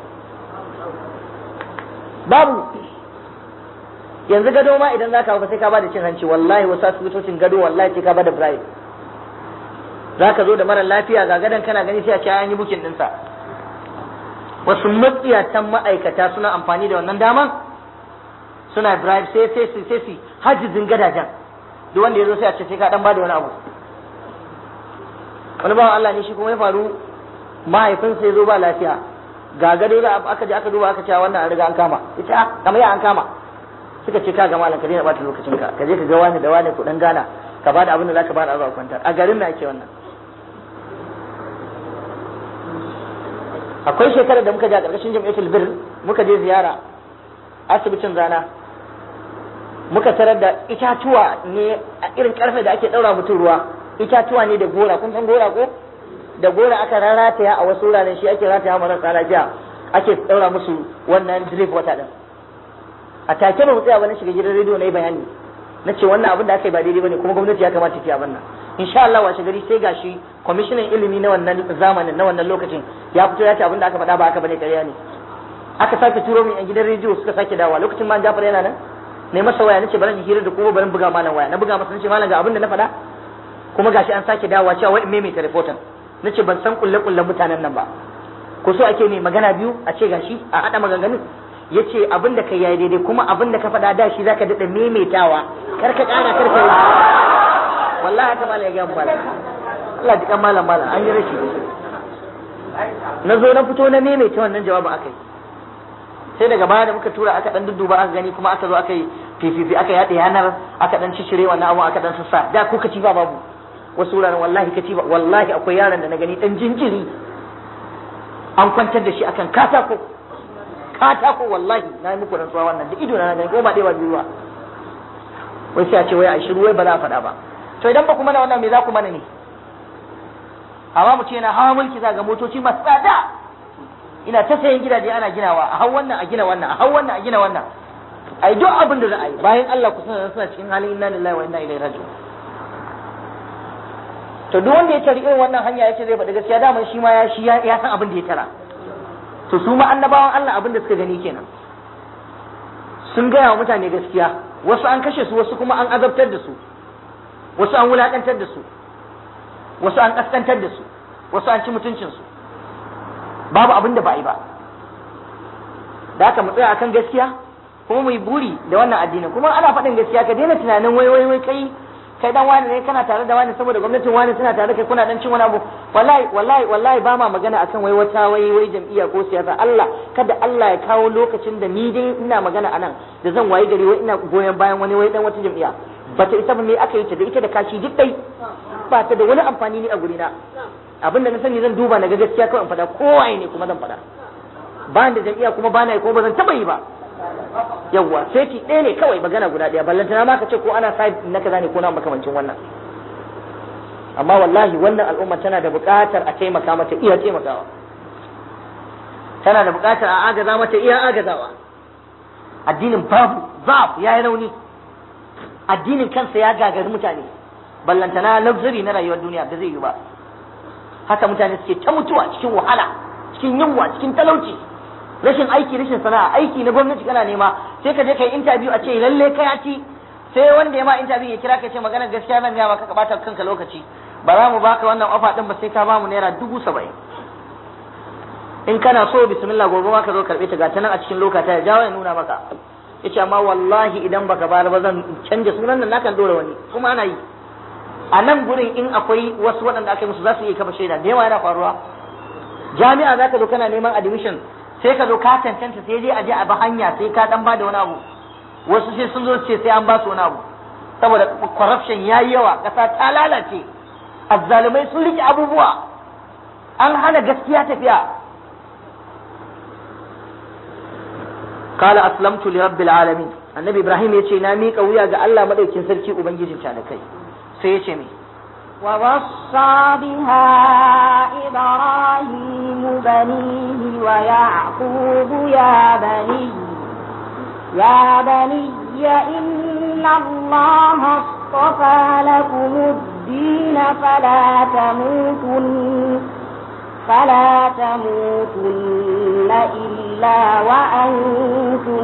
babu. Yanzu gado ma idan za ka hau sai ka ba da cin hanci, wallahi wasu asibitocin gado wallahi sai ka ba da bribe. Za ka zo da mara lafiya ga gadon kana gani sai a ce an yi bukin ɗinsa. Wasu matsiyatan ma'aikata suna amfani da wannan daman suna bribe sai su hajjizin gadajen, duk wanda ya zo sai a ce sai ka dan bada wani abu. Wani bawan Allah ne shi kuma ya faru, mahaifinsa ya zo ba lafiya, ga gado da aka je aka duba aka ce wannan an riga an kama, ita kamar ya an kama. Suka ce ka ga malam ka daina bata lokacin ka je ka ga wani da wani ku dan gana ka bada abin da zaka bada a kwantar. A garin na ake wannan. Akwai shekarar da muka je a ƙarƙashin Jam'iyatul Bir muka je ziyara asibitin Zana, muka tarar da itatuwa ne a irin karfe da ake daura mutum ruwa, itatuwa ne da gora, kun san gora ko? Da gora aka rataya a wasu wuraren, shi ake rataya marasa lafiya, ake daura musu wannan drip water din. A take ba mu tsaya ba, na shiga gidan rediyo na yi bayani, na ce wannan abin da aka yi ba daidai bane, kuma gwamnati ya kamata ta yi abin nan. Insha Allah washe gari sai gashi kwamishinan ilimi na wannan zamanin na wannan lokacin ya fito ya ce abin da aka faɗa ba aka bane, ƙarya ne. Aka sake turo min yan gidan rediyo suka sake dawowa, lokacin ma Jafar yana nan, ne masa waya nace bari in hira da kuma bari in buga malam waya, na buga masa nace malam ga abin da na faɗa, kuma gashi an sake dawowa cewa wai in maimaita reporter. Nace ban san kulle mutanen nan ba, ko so ake ne magana biyu a ce gashi a hada maganganun. Yace abin da kai yayi daidai, kuma abin da ka faɗa da shi zaka dada maimaitawa, kar ka ƙara kar ka yi. Wallahi haka malam ya ga malam, Allah ji kan malam an yi rashi. Na zo na fito na maimaita wannan jawabin akai, sai daga baya da muka tura aka dan dudduba aka gani, kuma aka zo aka yi fififi aka yaɗa yanar, aka dan cicire wannan abu aka dan sassa. Da ko katifa babu, wasu wuraren wallahi katifa, wallahi akwai yaron da na gani dan jinjiri an kwantar da shi akan katako, wallahi na yi muku rantsuwa wannan da ido na gani, ko ba dai ba biyu ba. Wai sai a ce wai a shiru, wai ba za a faɗa ba. To idan ba ku mana wannan me za ku mana ne? Amma mu ce yana hawa mulki za ga motoci masu tsada, ina ta sayan gidaje ana ginawa, a hau wannan a gina wannan, a hau wannan a gina wannan, ai duk abin da za a yi bayan Allah ku suna cikin halin inna lillahi wa inna ilaihi raji'un. to duk wanda ya tari irin wannan hanya yace zai faɗi gaskiya daman shi ma ya san abin da ya tara. To su ma annabawan Allah abin da suka gani kenan, sun gaya wa mutane gaskiya, wasu an kashe su, wasu kuma an azabtar da su, wasu an wulaƙantar da su, wasu an ƙasƙantar da su, wasu an ci mutuncin su, babu abin da ba yi ba. Da haka mu tsaya akan gaskiya kuma mu yi buri da wannan addini. Kuma ana faɗin gaskiya, ka daina tunanin wai kai dan wani ne, kana tare da wani saboda gwamnatin wani suna tare kai kuna dan cin wani abu. Wallahi ba ma magana akan wai wata wai jam'iyya ko siyasa. Kada Allah ya kawo lokacin da ni dai ina magana anan da zan wayi gari wai ina goyon bayan wani wai dan wata jam'iyya. Bata isa ba, me aka yi ta da ita da kashi duk dai ba ta da wani amfani ne a gurina. Abinda na sani zan duba na ga gaskiya kawai in faɗa, kowaye ne kuma zan faɗa. Ba da jam'iyya kuma ba na yi, kuma ba zan taɓa yi ba. Yawwa sai ki ɗaya ne kawai, magana guda ɗaya, ballantana ma ka ce ko ana side na kaza ne ko na makamancin wannan. Amma wallahi wannan al'umma tana da buƙatar a taimaka mata iya taimakawa, tana da buƙatar a agaza mata iya agazawa. Addinin babu ya yi rauni, addinin kansa ya gagari mutane, ballantana luxury na rayuwar duniya da zai yi ba. Haka mutane suke ta mutuwa cikin wahala, cikin yunwa, cikin talauci, rashin aiki, rashin sana'a. Aiki na gwamnati kana nema, sai ka je kai interview a ce lalle kai ya ci, sai wanda ya ma interview ya kira ka ce magana gaskiya nan ya maka ka bata kanka lokaci, ba za mu baka wannan ofa din ba sai ka ba mu naira 70,000. in kana so bismillah gobe ma ka zo karbe ta ga ta nan a cikin lokata ya jawo ya nuna maka. Yace amma wallahi idan baka bayar ba zan canja sunan nan nakan dora wani, kuma ana yi a nan gurin. In akwai wasu waɗanda aka yi musu za su iya kafa shaida, da yawa yana faruwa. Jami'a za ka zo kana neman admission, sai ka zo ka cancanta, sai dai a je a bi hanya sai ka dan ba da wani abu. Wasu sai sun zo ce sai an ba su wani abu, saboda corruption yayi yawa, kasa ta lalace, azzalumai sun rike abubuwa, an hana gaskiya tafiya. Kala aslamtu li rabbil alamin, annabi Ibrahim yace na miƙa wuya ga Allah madaukin sarki ubangijin talakai. Sai yace me ووصى بها إبراهيم بنيه ويعقوب يا بني إن الله اصطفى لكم الدين فلا تموتن إلا وأنتم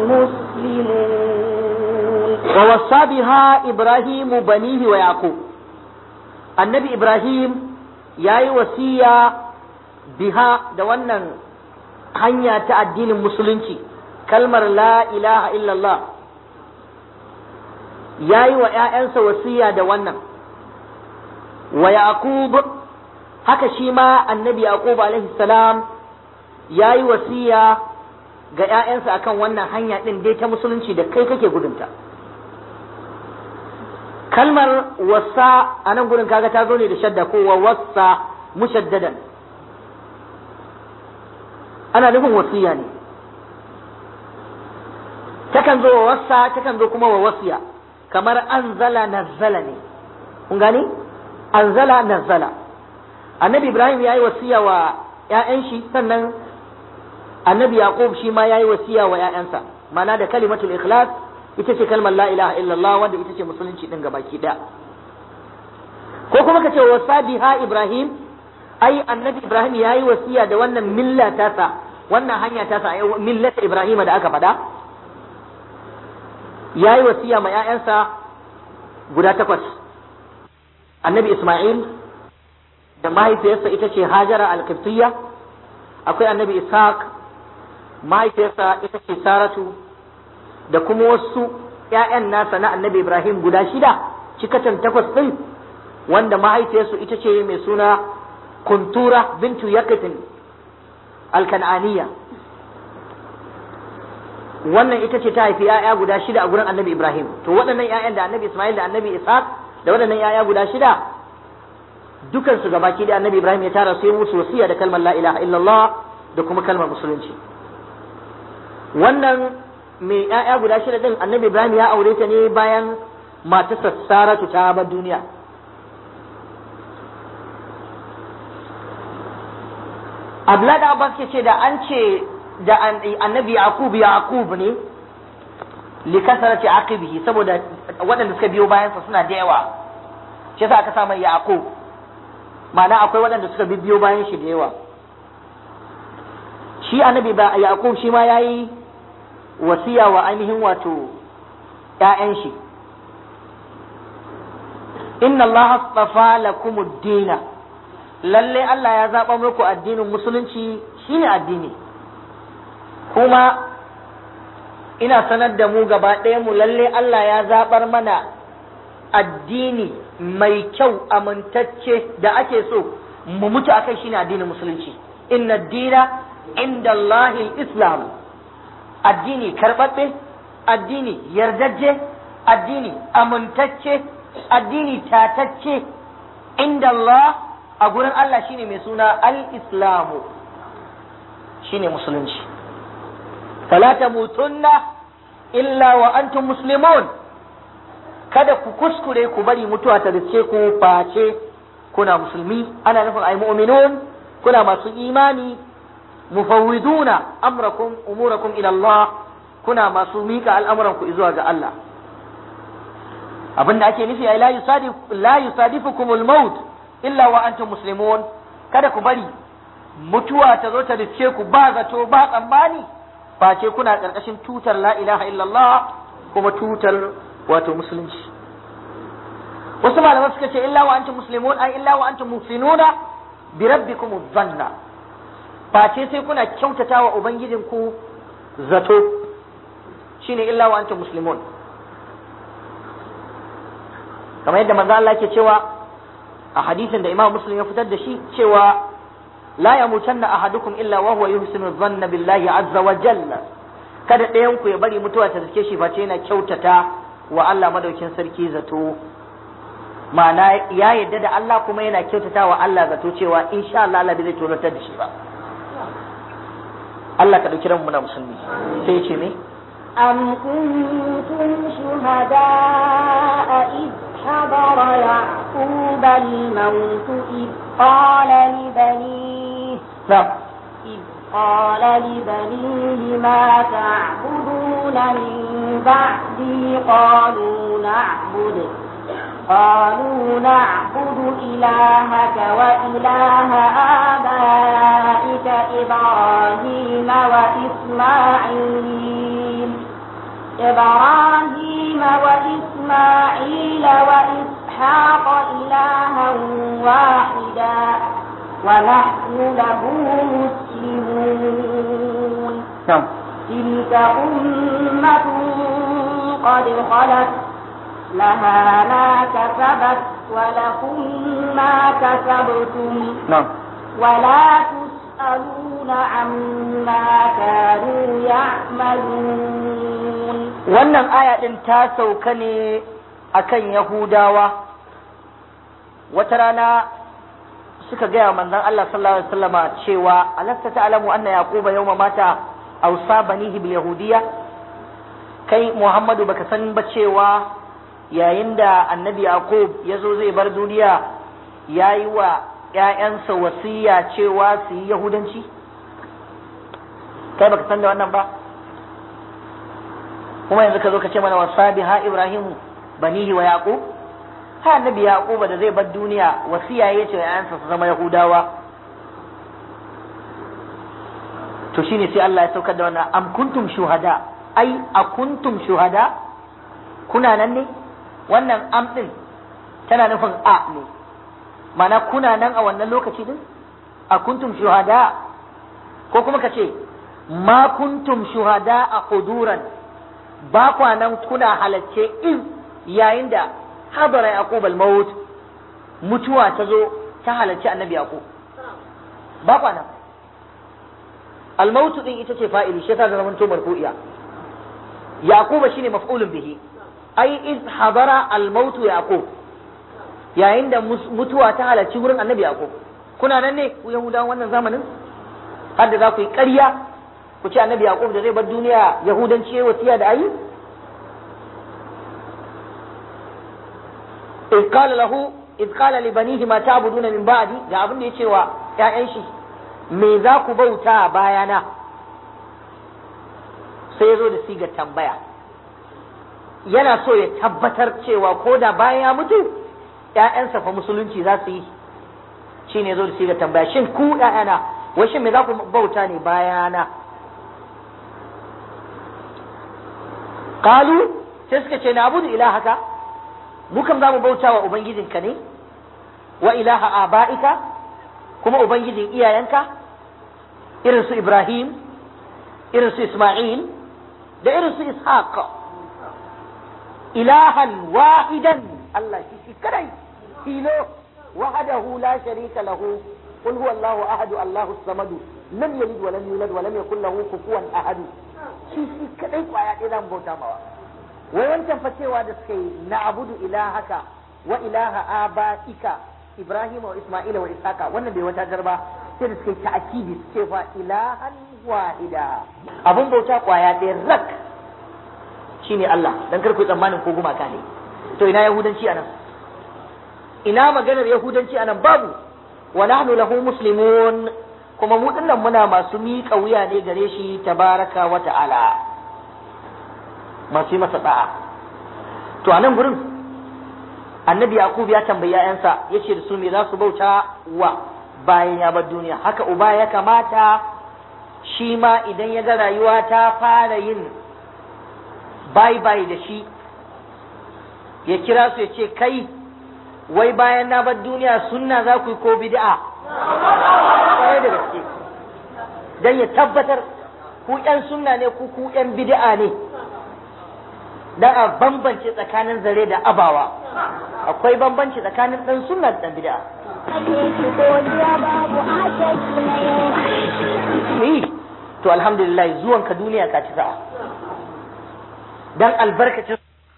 مسلمون. ووصى بها إبراهيم بنيه ويعقوب. النبي إبراهيم ياي وصية بها دوانا هنيا الدين المسلمين كلمة لا إله إلا الله. ياي وآيانس وصية دوانا. ويعقوب haka shi ma annabi Yaqub alaihi salam yayi wasiya ga ƴaƴansa akan wannan hanya din dai ta musulunci da kai kake gudunta. Kalmar wasa a nan gurin kaga ta zo ne da shadda ko wa wasa mushaddadan, ana nufin wasiya ne. Takan zo wa wasa, takan zo kuma wa wasiya, kamar anzala nazzala ne, kun gani? Anzala nazzala. Annabi Ibrahim ya yi wasiya wa ‘ya'yan shi, sannan annabi Yaqub shi ma ya yi wasiya wa ‘ya'yansa, mana da kalimatul ikhlas ita ce kalmar la ilaha illallah wanda ita ce musulunci ɗin gabaki ɗaya. Ko kuma ka ce wasa biha Ibrahim, ai annabi Ibrahim ya yi wasiya da wannan milla tasa, wannan hanya tasa, millata Ibrahim da aka faɗa, ya yi wasiya ma ‘ya'yansa guda 8. Annabi Ismail da mahaifiyarsa ita ce Hajara al-Qibtiyya, akwai annabi Ishaq, mahaifiyarsa ita ce Saratu, da kuma wasu ƴaƴan nasa na annabi Ibrahim guda 6, cikatan 8 din, wanda mahaifiyarsu ita ce mai suna Kuntura bintu Yaqtin al-Kan'aniyya. Wannan ita ce ta haifi ƴaƴa guda 6 a gurin annabi Ibrahim. To waɗannan ƴaƴan da annabi Ismail da annabi Ishaq da waɗannan ƴaƴa guda 6 dukansu gabaki da annabi Ibrahim ya tara su yi musu wasiya da kalmar la ilaha illallah da kuma kalmar musulunci. Wannan mai ƴaƴa guda 6 din annabi Ibrahim ya aure ta ne bayan matarsa Saratu ta bar duniya. Abdullah da Abbas ke ce da an ce da annabi Yaqub ne li kasarati aqibihi, saboda waɗanda suka biyo bayansa suna da yawa, shi yasa aka sa mai Yaqub. ma'ana akwai waɗanda suka bibiyo bayan shi da yawa. Shi annabi ba Yaqub shi ma yayi wasiya wa ainihin wato ƴaƴan shi, inna Allah astafa lakumud dina, lalle Allah ya zaɓa muku addinin musulunci shine addini, kuma ina sanar da mu gaba ɗaya mu lalle Allah ya zaɓar mana addini mai kyau amintacce da ake so mu mutu akai shine addinin musulunci. Inna dina inda Allahil Islam, addini karɓaɓɓe, addini yardajje, addini amintacce, addini tatacce inda Allah a gurin Allah shine mai suna al-Islamu, shine musulunci. fala tamutunna illa wa antum muslimun, kada ku kuskure ku bari mutuwa ta riske ku face kuna musulmi. Ana nufin ay mu'minun, kuna masu imani, mufawwiduna umurakum ila Allah, kuna masu mika al'amuran ku zuwa ga Allah. Abinda ake nufi ay la yusadifukumul maut illa wa antum muslimun, kada ku bari mutuwa ta zo ta riske ku ba zato ba tsammani face kuna karkashin tutar la ilaha illallah, kuma tutar wato musulunci. Wasu malaman suka ce illa wa antum muslimun ay illa wa antum muhsinuna bi rabbikum dhanna, face sai kuna kyautata wa ubangijinku zato, shine illa wa antum muslimun. Kamar yadda manzo Allah yake cewa a hadisin da Imam Muslim ya fitar da shi cewa la yamutanna ahadukum illa wa huwa yuhsinu dhanna billahi azza wa jalla, kada ɗayan ku ya bari mutuwa ta riske shi face yana kyautata wa Allah madaukin sarki zato, ma'ana ya yadda da Allah kuma yana kyautata wa Allah zato cewa insha Allah Allah bai zai tsoratar da shi ba. Allah ka dauki ranmu na musulmi. Sai ya ce me am kuntum shuhada'a id hadara ya'qub al-maut id qala li banihi id qala li banihi ma ta'buduna min ba'di قالوا نعبد إلهك وإله آبائك إبراهيم وإسماعيل وإسحاق إلها واحدا ونحن له مسلمون. تلك أمة قد خلت لها ما كسبت ولكم ما كسبتم ولا تسألون عما كانوا يعملون. wannan aya din ta sauka ne akan Yahudawa. Wata rana suka gaya manzon Allah sallallahu alaihi wasallama cewa alasta ta'lamu anna yaquba yawma mata awsa banihi bil yahudiyya, kai Muhammadu baka san ba cewa yayin da annabi Yaqub ya zo zai bar duniya ya yi wa ‘ya'yansa wasiya cewa su yi Yahudanci? Kai baka san da wannan ba? Kuma yanzu ka zo ka ce mana wasa biha Ibrahim banihi wa Yaqub? Ha annabi Yaqub da zai bar duniya wasiya ya ce wa ‘ya'yansa su zama Yahudawa. To shine sai Allah ya saukar da wannan am kuntum shuhada, ai a kuntum shuhada, kuna nan ne? Wannan am din tana nufin a ne, mana kuna nan a wannan lokaci din, a kuntum shuhada, ko kuma ka ce ma kuntum shuhada a huduran, ba kwa nan kuna halacce in yayin da habara yaqub al-maut, mutuwa ta zo ta halacce annabi yaqub, ba kwa nan. Al-maut din ita ce fa'ili, shi ta zama to marfu'iya, yaquba shine maf'ulun bihi, ai iz hadara al-maut yaqub, yayin da mutuwa ta halarci wurin annabi yaqub. Kuna nan ne ku yahudawan wannan zamanin, har da za ku yi ƙarya ku ce annabi yaqub da zai bar duniya yahudanci yayi wasiya da ayi? iz qala li banihi ma ta'buduna min ba'di, ga abin da yace wa ƴaƴan shi, me za ku bauta bayana? sai ya zo da sigar tambaya, yana so ya tabbatar cewa ko da bayan ya mutu ‘ya'yansa fa musulunci za su yi, shine zo da siga tambaya shin ku ƴaƴana wai shin me za ku bauta ne bayana qalu sai suka ce na abudu ilahaka mu kam za mu bauta wa ubangijinka ne wa ilaha aba'ika kuma ubangijin iyayenka irin su Ibrahim irin su Isma'il da irin su Ishaq ilahan wahidan Allah shi kadai tilo wahdahu la sharika lahu qul huwallahu ahad Allahu samad lam yalid wa lam yulad wa lam yakul lahu kufuwan ahad shi kadai kwaya ɗaya zan bauta mawa wai wancan fa cewa da suka yi na abudu ilahaka wa ilaha abaika Ibrahim wa Isma'ila wa Ishaqa wannan bai wata garba sai da suka yi ta'kidi su ce fa ilahan wahida abun bauta kwaya ɗaya rak shine Allah dan kar ku tsammanin ko gumaka ne to ina yahudanci anan ina maganar yahudanci anan babu wa nahnu lahu muslimun kuma mu dinnan muna masu miƙa wuya ne gare shi tabaraka wa ta'ala masu masa da'a to anan gurin annabi yaqub ya tambayi yayansa yace da su me za su bauta wa bayan ya bar duniya haka uba ya kamata shi ma idan ya ga rayuwa ta fara yin bye bye da shi ya kira su ya ce kai wai bayan na bar duniya sunna za ku yi ko bid'a sai da gaske dan ya tabbatar ku ƴan sunna ne ku ƴan bid'a ne dan a bambance tsakanin zare da abawa akwai bambanci tsakanin dan sunna da dan bid'a to alhamdulillah zuwan ka duniya ka ci sa'a dan albarkacin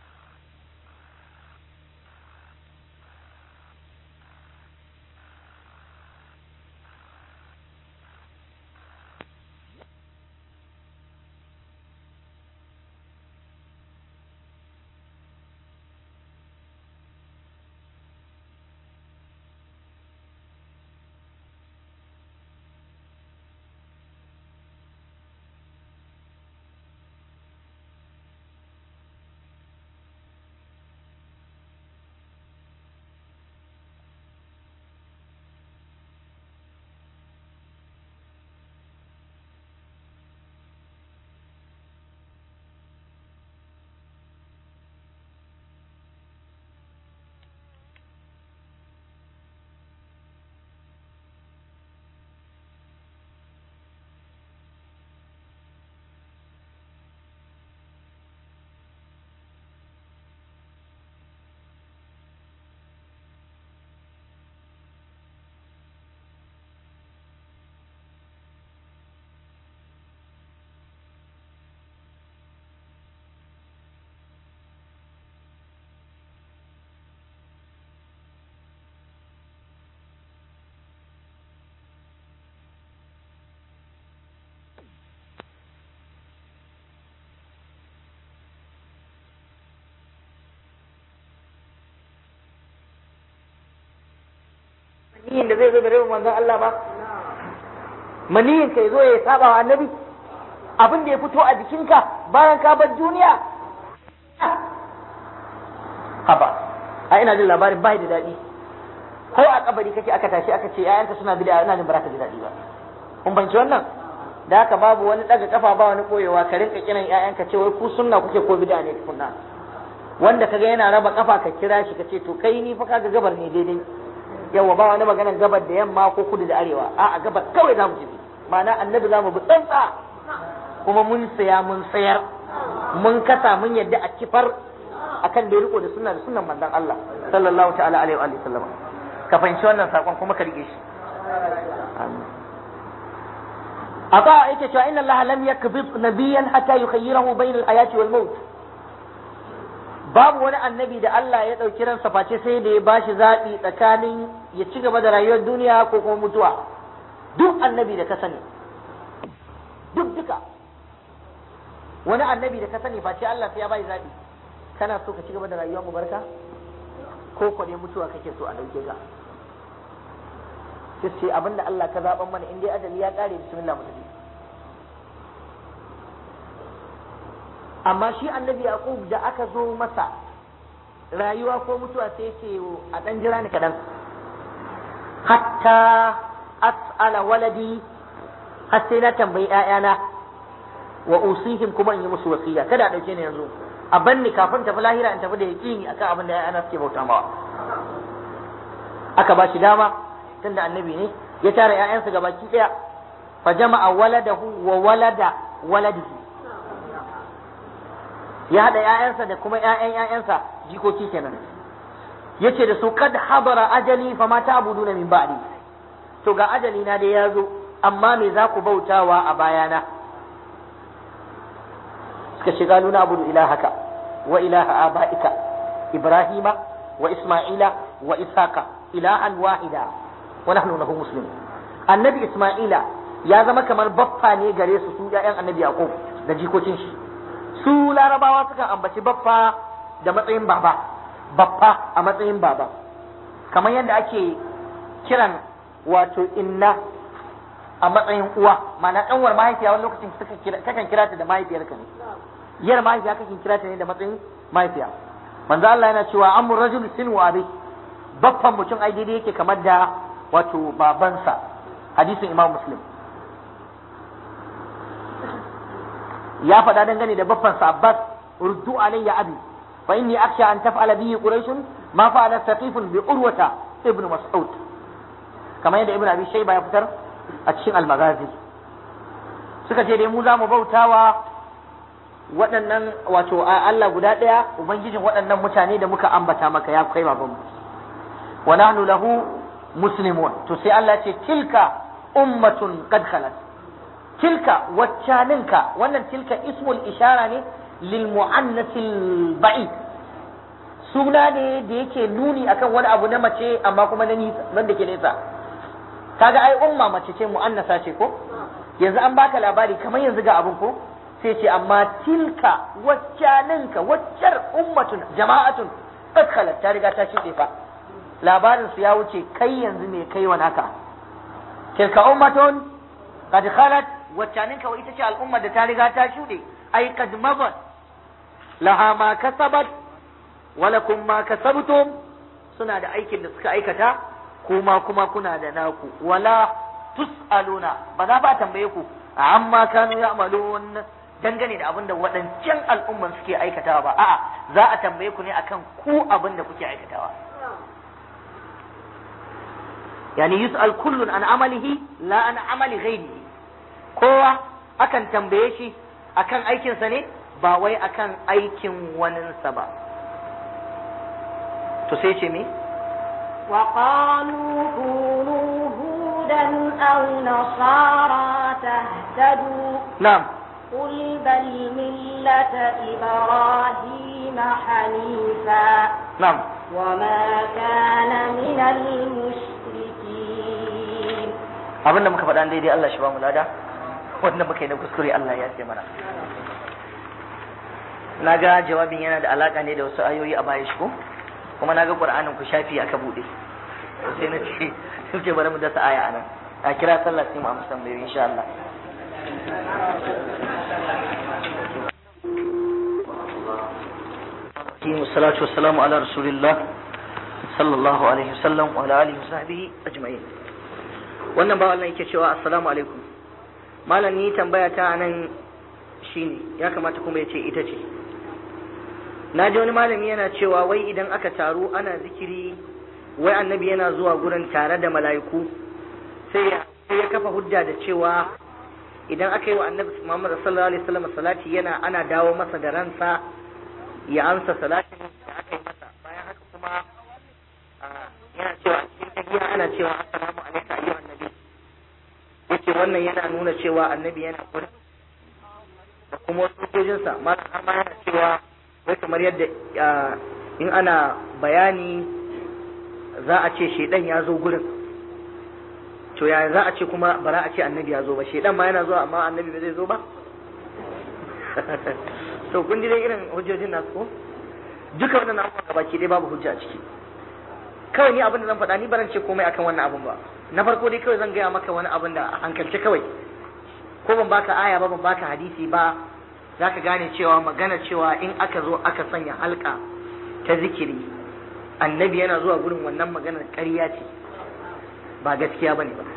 maniyin da zai zo da rabin manzon Allah ba maniyin ka zo ya saba wa annabi abin da ya fito a jikinka bayan ka bar duniya haba a ina jin labarin bai da daɗi ko a kabari kake aka tashi aka ce ƴaƴanka suna bid'a ina jin baraka da daɗi ba kun banci wannan da haka babu wani daga kafa ba wani koyewa ka rinka kiran ƴaƴanka ce wai ku sunna kuke ko bid'a ne tukunna wanda kaga yana raba kafa ka kira shi ka ce to kai ni fa kaga gabar ne daidai yawa ba wani maganar gabar da yamma ko kudu da arewa a gabar kawai za mu tafi ma'ana annabi za mu bi tsantsa kuma mun saya mun sayar mun kasa mun yadda a kifar akan da riko da sunna da sunnan manzon Allah sallallahu ta'ala alaihi wa sallam ka fahimci wannan sakon kuma ka rike shi ata yake cewa inna Allah lam yakbid nabiyyan hatta yukhayyirahu bayna al-hayati wal maut babu wani annabi da Allah ya ɗauki ransa face sai da ya bashi zaɓi tsakanin ya ci gaba da rayuwar duniya ko kuma mutuwa duk annabi da ka sani duka wani annabi da ka sani face Allah sai ya bai zaɓi kana so ka ci gaba da rayuwa mu barka ko ko ne mutuwa kake so a ɗauke ka sai abinda Allah ka zaɓan mana in dai ajali ya ƙare bismillah mu tafi amma shi annabi yaqub da aka zo masa rayuwa ko mutuwa sai ce a dan jira ni kadan hatta as'ala waladi har sai na tambayi ƴaƴana wa usihim kuma in yi musu wasiya kada a dauke ni yanzu a banni kafin tafi lahira in tafi da yaqini akan abin da ƴaƴana suke bauta mawa aka ba shi dama tunda annabi ne ya tara ƴaƴansa gabaki daya fa jama'a waladahu wa walada waladihi ya hada ƴaƴansa da kuma ƴaƴan ƴaƴansa jikoki kenan yace da su kad habara ajali fa ma ta'buduna min ba'di to ga ajali na da yazo amma me za ku bautawa a bayana suka ce galu na abudu ilahaka wa ilaha abaika ibrahima wa isma'ila wa ishaqa ilahan wahida wa nahnu lahu muslimun annabi isma'ila ya zama kamar baffa ne gare su ƴaƴan annabi yaqub da jikokin shi su larabawa sukan ambaci baffa da matsayin baffa a matsayin baba kamar yadda ake kiran wato inna a matsayin uwa ma'ana kanwar mahaifiya wani lokacin kakan kira ta da mahaifiyarka ne yar mahaifiya kakan kira ta ne da matsayin mahaifiya manzo Allah yana cewa amur rajul sinu abi baffan mutum ai daidai yake kamar da wato babansa hadisin Imam Muslim ya faɗa dangane da baffansa Abbas urdu alayya abi fa inni akhsha an taf'ala bihi quraish ma fa'ala saqifun bi urwata ibn mas'ud kamar yadda ibn abi shayba ya fitar a cikin al-maghazi suka ce dai mu za mu bautawa waɗannan wato Allah guda ɗaya ubangijin waɗannan mutane da muka ambata maka ya kai babanmu wa nahnu lahu muslimun to sai Allah ce tilka ummatun qad khalat tilka waccaninka wannan tilka ismul ishara ne lil mu'annasil ba'id suna ne da yake nuni akan wani abu na mace amma kuma na nisa nan da ke nesa kaga ai umma mace ce mu'annasa ce ko yanzu an baka labari kamar yanzu ga abun ko sai ce amma tilka waccaninka waccar ummatun jama'atun qad khalat ta riga ta shuɗe fa labarin su ya wuce kai yanzu me kai wa naka tilka ummatun qad khalat waccaninka wa ita ce al'ummar da ta riga ta shuɗe ai qad mabat laha ma kasabat wa lakum ma kasabtum suna da aikin da suka aikata kuma kuna da naku wala tus'aluna ba za ba tambaye ku amma kanu ya'malun dangane da abin da waɗancan al'umman suke aikatawa ba a'a za a tambaye ku ne akan ku abin da kuke aikatawa yani yus'al kullun an amalihi la an amali ghairihi kowa akan tambaye shi akan aikinsa ne ba wai akan aikin waninsa ba to sai ce me وقالوا كونوا هودا أو نصارى تهتدوا نعم قل بل ملة إبراهيم حنيفا نعم وما كان من المشركين abinda muka faɗa daidai Allah shi ba mu lada wanda muka yi na kuskure Allah ya ce mana na ga jawabin yana da alaka ne da wasu ayoyi a baya shi ko kuma na ga Qur'anin ku shafi aka bude sai na ce bari mu dasa aya anan a kira sallah sai mu amsa tambayoyi insha Allah والصلاة والسلام على رسول الله صلى الله عليه وسلم وعلى آله وصحبه أجمعين wannan ba Allah yake cewa assalamu alaikum malam ni tambaya ta anan shine ya kamata kuma ya ce ita ce na ji wani malami yana cewa wai idan aka taru ana zikiri wai annabi yana zuwa gurin tare da mala'iku sai ya kafa hujja da cewa idan aka yi wa annabi Muhammad sallallahu alaihi wasallam salati yana ana dawo masa da ransa ya amsa salatin da aka yi masa bayan haka kuma yana cewa cikin tahiyya ana cewa assalamu alayka ayyuhan nabi yace wannan yana nuna cewa annabi yana gurin da kuma wasu sojojinsa malam har ma yana cewa wai kamar yadda in ana bayani za a ce shedan ya zo gurin to ya za a ce kuma bara a ce annabi ya zo ba shedan ma yana zuwa amma annabi ba zai zo ba to kun ji dai irin hujjojin nasu ko duka wannan abubuwan gabaki dai babu hujja a ciki kawai ni abin da zan faɗa ni baran ce komai akan wannan abun ba na farko dai kawai zan gaya maka wani abin da a hankalce kawai ko ban baka aya ba ban baka hadisi ba za ka gane cewa magana cewa in aka zo aka sanya halka ta zikiri annabi yana zuwa gurin wannan maganar ƙarya ce ba gaskiya bane ba.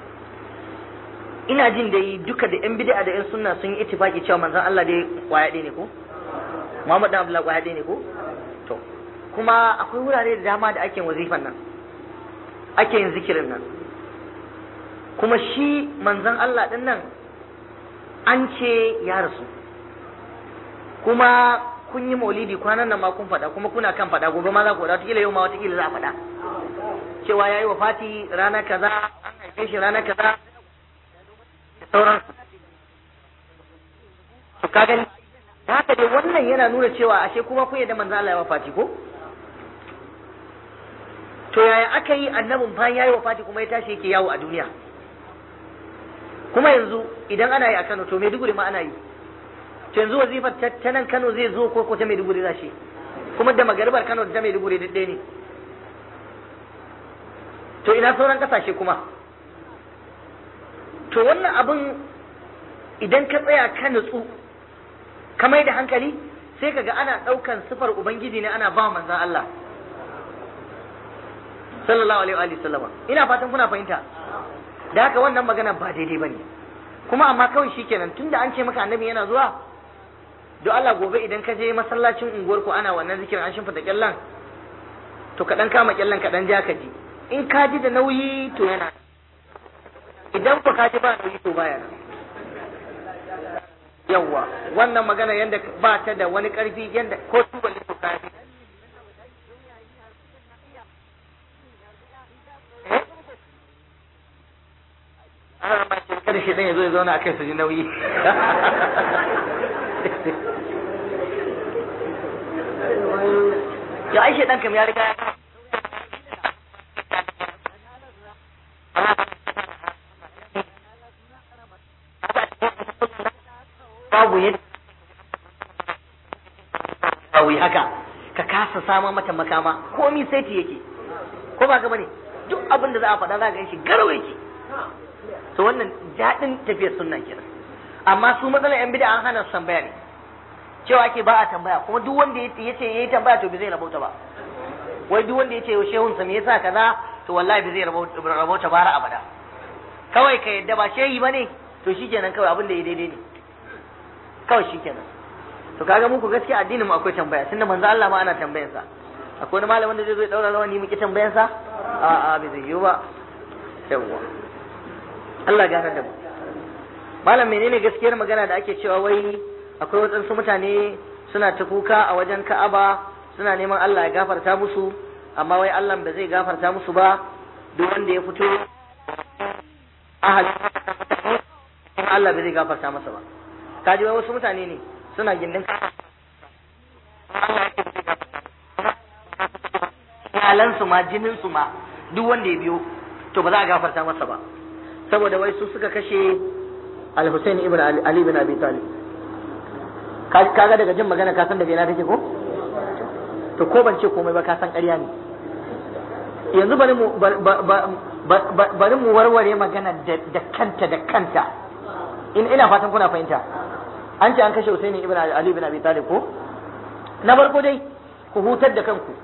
Ina jin dai duka da yan bid'a da yan sunna sun yi ittifaki cewa manzon Allah dai kwaya ɗaya ne ko Muhammad dan Abdullah kwaya ɗaya ne ko to kuma akwai wurare da dama da ake wazifan nan ake yin zikirin nan kuma shi manzon Allah din nan an ce ya rasu kuma kun yi maulidi kwanan nan ma kun faɗa kuma kuna kan faɗa gobe ma za ku faɗa wataƙila yau ma wataƙila za a faɗa cewa ya yi wa fati rana kaza an haife shi rana kaza da sauran su ka gani haka dai wannan yana nuna cewa ashe kuma kun yadda manzo Allah ya wa fati ko to yaya aka yi annabin bayan ya yi wa fati kuma ya tashi yake yawo a duniya kuma yanzu idan ana yi a Kano to Maiduguri ma ana yi to yanzu wazifar ta nan Kano zai zo ko ta Maiduguri za shi kuma da magaribar Kano da ta Maiduguri duk ɗaya ne to ina sauran kasashe kuma to wannan abin idan ka tsaya ka nutsu ka mai da hankali sai kaga ana ɗaukan sifar ubangiji ne ana ba manzon Allah sallallahu alaihi wa sallama ina fatan kuna fahimta da haka wannan magana ba daidai bane kuma amma kawai shikenan tunda an ce maka annabi yana zuwa don Allah gobe idan ka je masallacin unguwar ku ana wannan zikirin an shimfida kyallan to ka dan kama kyallan ka dan ja ka ji in ka ji da nauyi to yana idan ku ka ji ba nauyi to baya nan yawa wannan magana yanda ba ta da wani karfi yanda ko tubali to ka ji ana ma shi kada shi dan yazo ya zauna akai su ji nauyi ya aishe dan kam ya riga ya babu yadda babu haka ka kasa sama mata makama komi sai ta yake ko ba ka bane duk abin da za a faɗa za ka shi garau yake to wannan daɗin tafiyar sunna kenan amma su matsalar yan bid'a an hana su tambaya ne cewa ake ba a tambaya kuma duk wanda ya ce yayi tambaya to bai zai rabauta ba wai duk wanda ya ce shehun sa me yasa kaza to wallahi bai zai rabauta bara abada kawai ka yadda ba shehi bane to shikenan kawai abin da ya daidai ne kawai shikenan to kaga muku gaskiya addinin mu akwai tambaya tunda manzo Allah ma ana tambayar sa akwai wani malamin da zai zo ya daura rawani mu ki tambayar sa a bai zai yi ba yawwa Allah gane da mu malam menene gaskiyar magana da ake cewa wai akwai waɗansu mutane suna ta kuka a wajen Ka'aba suna neman Allah ya gafarta musu amma wai Allah ba zai gafarta musu ba duk wanda ya fito ahali Allah ba zai gafarta masa ba kaji wai wasu mutane ne suna gindin iyalansu ma jininsu ma duk wanda ya biyo to ba za a gafarta masa ba saboda wai su suka kashe Al-Husayn ibn Ali ibn Abi Talib kaga daga jin magana ka san da ina take ko to ko ban ce komai ba ka san ƙarya ne yanzu bari mu warware magana da kanta ina fatan kuna fahimta an ce an kashe Husayn ibn Ali ibn Abi Talib ko na farko dai ku hutar da kanku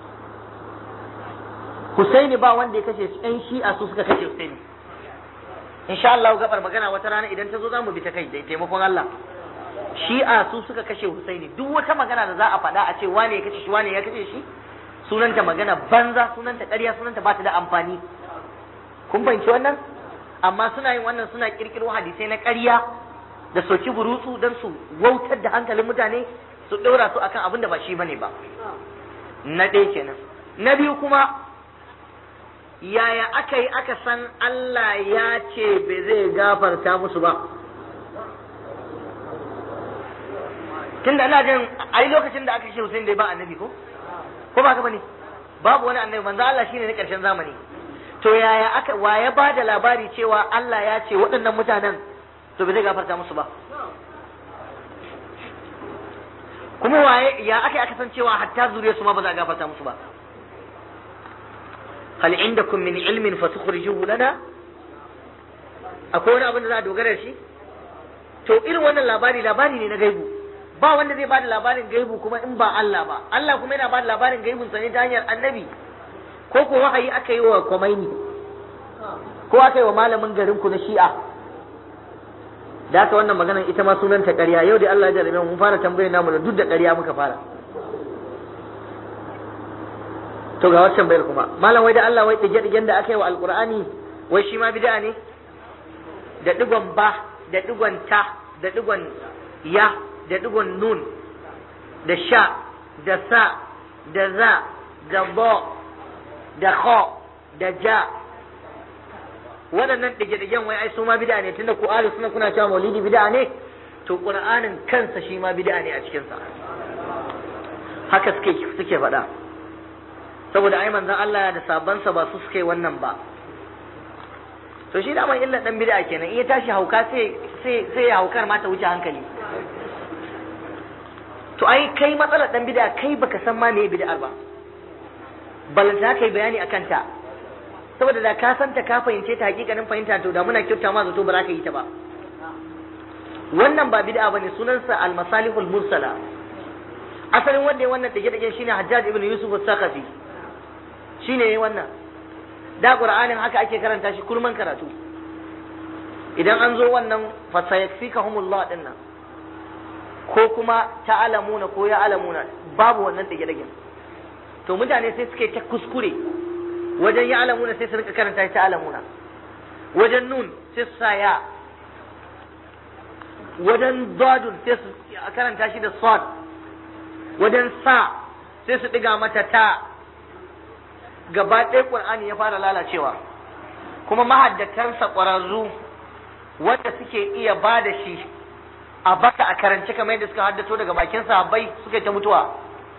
Husaini ba wanda ya kashe ɗan Shi'a su suka kashe Husaini insha Allah gabar magana wata rana idan ta zo za mu bi ta kai da taimakon Allah Shi'a su suka kashe Husaini duk wata magana da za a faɗa a ce wane ya kashe shi wane ya kashe shi sunanta magana banza sunanta ƙarya sunanta ba ta da amfani kun fahimci wannan amma suna yin wannan suna kirkiro hadisai na ƙarya da soki burutsu don su wautar da hankalin mutane su ɗora su akan abin da ba shi bane ba na ɗaya kenan na biyu kuma yaya aka yi aka san Allah ya ce bai zai gafarta musu ba tunda ina jin a lokacin da aka kashe Hussein dai ba annabi ko ba ka bane babu wani annabi manzo Allah shine na karshen zamani to yaya aka waye ba da labari cewa Allah ya ce waɗannan mutanen to bai zai gafarta musu ba kuma waye ya aka san cewa hatta zuriyarsu ma ba za a gafarta musu ba hal indakum min ilmin fatukhrijuhu lana akwai wani abin da za a dogara da shi to irin wannan labari ne na gaibu ba wanda zai bada labarin gaibu kuma in ba Allah ba Allah kuma yana bada labarin gaibun sa ne ta hanyar annabi ko ko wahayi aka yi wa Khomeini ko aka yi wa malamin garin ku na shi'a. Da haka wannan maganar ita ma sunanta ƙarya. Yau da Allah ya jarabe mun fara tambayar namu da duk da ƙarya muka fara. To ga waccan bayar kuma malam wai da Allah wai dige-digen da aka yi wa alqur'ani wai shi ma bid'a ne, da digon ba da digon ta da digon ya da digon nun da sha da sa da za da ba da kha da ja, waɗannan dige-digen wai ai su ma bid'a ne. Tunda ku ahlus sunna kuna cewa maulidi bid'a ne, to qur'anin kansa shi ma bid'a ne a cikin sa. Haka suke faɗa, saboda ai manzon Allah da sabansa ba su suke wannan ba. To shi da man illa dan bid'a kenan, in ya tashi hauka sai ya haukar ma ta wuce hankali. To ai kai matsalar dan bid'a kai baka san ma me bid'ar ba, balanta kai bayani akan ta, saboda da ka san ta ka fahimce ta hakikanin fahimta to da muna kyauta ma zato ba za ka yi ta ba. Wannan ba bid'a bane, sunansa al-masalihul mursala. Asalin wanda ya wannan dage-dage shine Hajjaj ibn Yusuf al-Saqafi, shine yayin wannan. Da Qur'anin haka ake karanta shi kurman karatu. Idan an zo wannan fasayakfikahumullah din nan, ko kuma ta'alamuna ko ya alamuna, babu wannan dage-dage. To mutane sai suke ta kuskure, wajen ya alamuna sai su rika karanta shi ta'alamuna, wajen nun sai su sa ya, wajen dadun sai su karanta shi da sad, wajen sa sai su diga mata ta. Gaba ɗaya Qur'ani ya fara lalacewa, kuma mahaddatansa ƙwararru wanda suke iya ba da shi a baka a karance kamar yadda suka haddato daga bakin sahabbai suka ta mutuwa.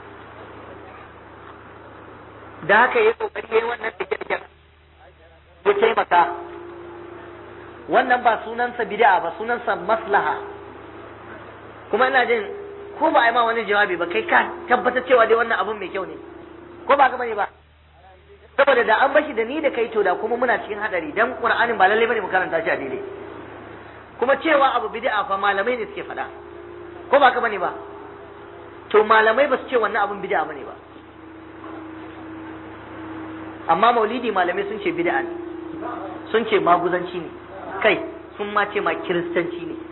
Da haka ya kokari yayin wannan dake-daken ya taimaka. Wannan ba sunansa bid'a ba, sunansa maslaha. Kuma ina jin ko ba a yi ma wani jawabi ba, kai ka tabbatar cewa dai wannan abun mai kyau ne, ko ba ka bane ba. Saboda da an bashi da ni da kai to da kuma muna cikin hadari, dan Qur'anin ba lalle bane mu karanta shi a daidai. Kuma cewa abu bid'a fa malamai ne suke faɗa, ko ba ka bane ba. To malamai ba su ce wannan abun bid'a bane ba, amma maulidi malamai sun ce bid'a ne, sun ce maguzanci ne, kai sun ma ce ma kiristanci ne.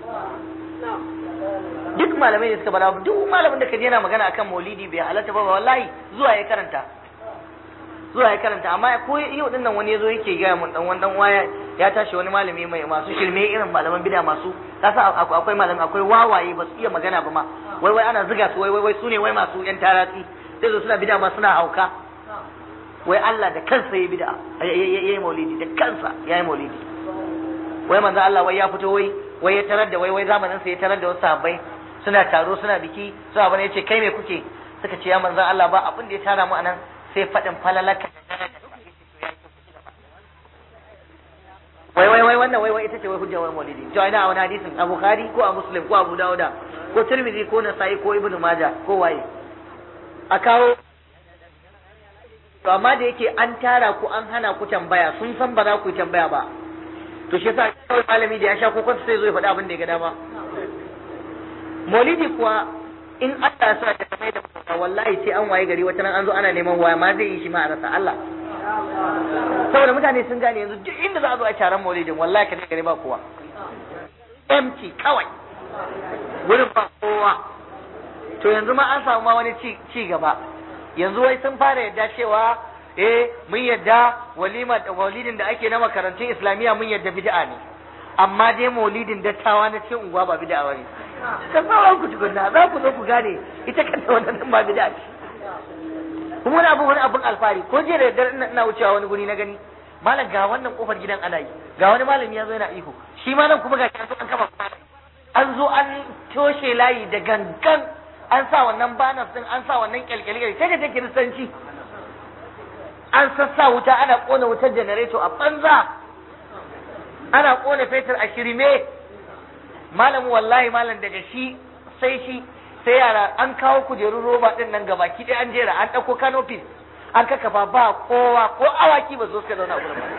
Duk malamai ne suka faɗa. Duk malamin da kaje yana magana akan maulidi bai halatta ba wallahi zuwa ya karanta. Amma ko yau din nan wani yazo yake gaya mun dan waya ya tashi, wani malami mai masu shirme irin malaman bid'a masu, kasa akwai malami akwai wawaye ba su iya magana ba ma, wai ana zuga su wai su ne wai masu yan taratsi, sai zo suna bid'a ma suna hauka. Wai Allah da kansa yayi bid'a, yayi maulidi da kansa yayi maulidi. Wai manzo Allah wai ya fito wai ya tarar da wai zamanin sa ya tarar da wasu sahabbai suna taro suna biki, suna bane yace kai me kuke? Suka ce ya manzo Allah ba abin da ya tara mu anan sai faɗin falalaka da daraja. Wai wannan wai ita ce wai hujja wai maulidi. To ina a wani hadisin a Bukhari ko a Muslim ko Abu Dawud ko Tirmidhi ko Nasa'i ko Ibn Majah ko waye a kawo. To amma da yake an tara ku an hana ku tambaya, sun san ba za ku yi tambaya ba, to shi yasa kawai malami da ya sha kokon sai zo ya faɗi abin da ya ga dama. Maulidi kuwa in Allah ya sa ta mai da wallahi sai an waye gari wata nan an zo ana neman waya ma zai yi shi ma a rasa Allah. Saboda mutane sun gane yanzu duk inda za a zo a taron maulidin wallahi ka gari ba kowa, empty kawai, wurin ba kowa. To yanzu ma an samu ma wani ci gaba, yanzu wai sun fara yadda cewa mun yadda maulidin da ake na makarantun islamiyya mun yadda bid'a ne, amma dai maulidin dattawa na cikin unguwa ba bid'a bane. Kan sauran ku tukunna za ku zo ku gane ita kanta wannan ba bid'a ce. Kuma wani abun alfari, ko jiya da daddare ina wucewa wani guri na gani malam ga wannan kofar gidan ana yi, ga wani malami ya zo yana iko, shi ma nan kuma ga an kafa, an zo an toshe layi da gangan, an sa wannan banners din, an sa wannan kyalkyali sai da take kiristanci, an sassa wuta, ana kona wutar generator a banza, ana kona fetur a shirme. Malam wallahi malam daga shi sai yara, an kawo kujerun roba din nan gaba ki dai an jera, an dauko canopies an kakkafa, ba kowa ko awaki ba zo suka zauna a gurin ba.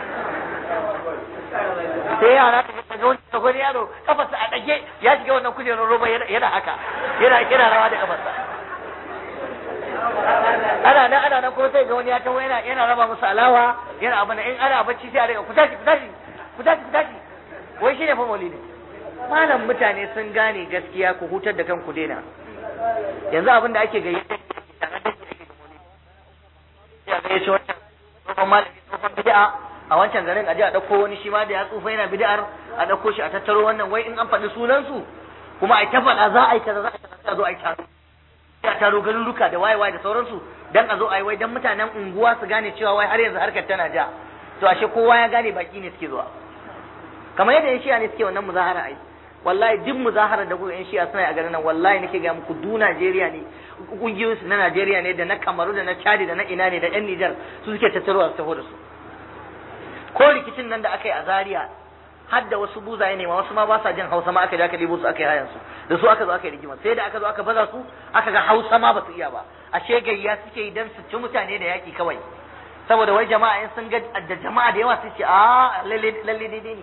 Sai yara ta wani yaro kafarsa a dage ya shiga wannan kujerun roba yana haka, yana rawa da kafarsa. Ana nan kuma sai ga wani ya taho yana raba musu alawa, yana abin in ana bacci sai a daga ku tashi ku tashi wai shine fa maulidi. Malam mutane sun gane gaskiya, ku hutar da kanku daina. Yanzu abin da ake gayyata ya ga yace wannan tsohon malami tsohon bid'a a wancan garin aje a dauko wani shi ma da ya tsufa yana bid'ar a dauko shi a tattaro wannan, wai in an faɗi sunan su kuma a ta faɗa za a yi kaza, za a zo a yi taro, ya taro garuruka da waye da sauransu dan a zo a yi wai dan mutanen unguwa su gane cewa wai har yanzu harkar tana ja. To ashe kowa ya gane baki ne suke zuwa, kamar yadda yan shi'a ne suke wannan muzahara ai. Wallahi duk muzaharar da kuka yan shi'a suna a garin nan, wallahi nake ga muku du Najeriya ne, kungiyoyin su na Najeriya ne, da na Kamaru da na Chad da na ina ne, da yan Niger su suke tattaruwa su taho da su. Ko rikicin nan da aka yi a Zaria har da wasu buzaye ne ma, wasu ma ba sa jin Hausa ma aka je aka ɗebo su aka yi hayan su, da su aka zo aka yi rigima, sai da aka zo aka baza su aka ga Hausa ma ba su iya ba, ashe gayya suke yi dan su ci mutane da yaki kawai, saboda wai jama'a in sun ga da jama'a da yawa su ce a lalle daidai ne.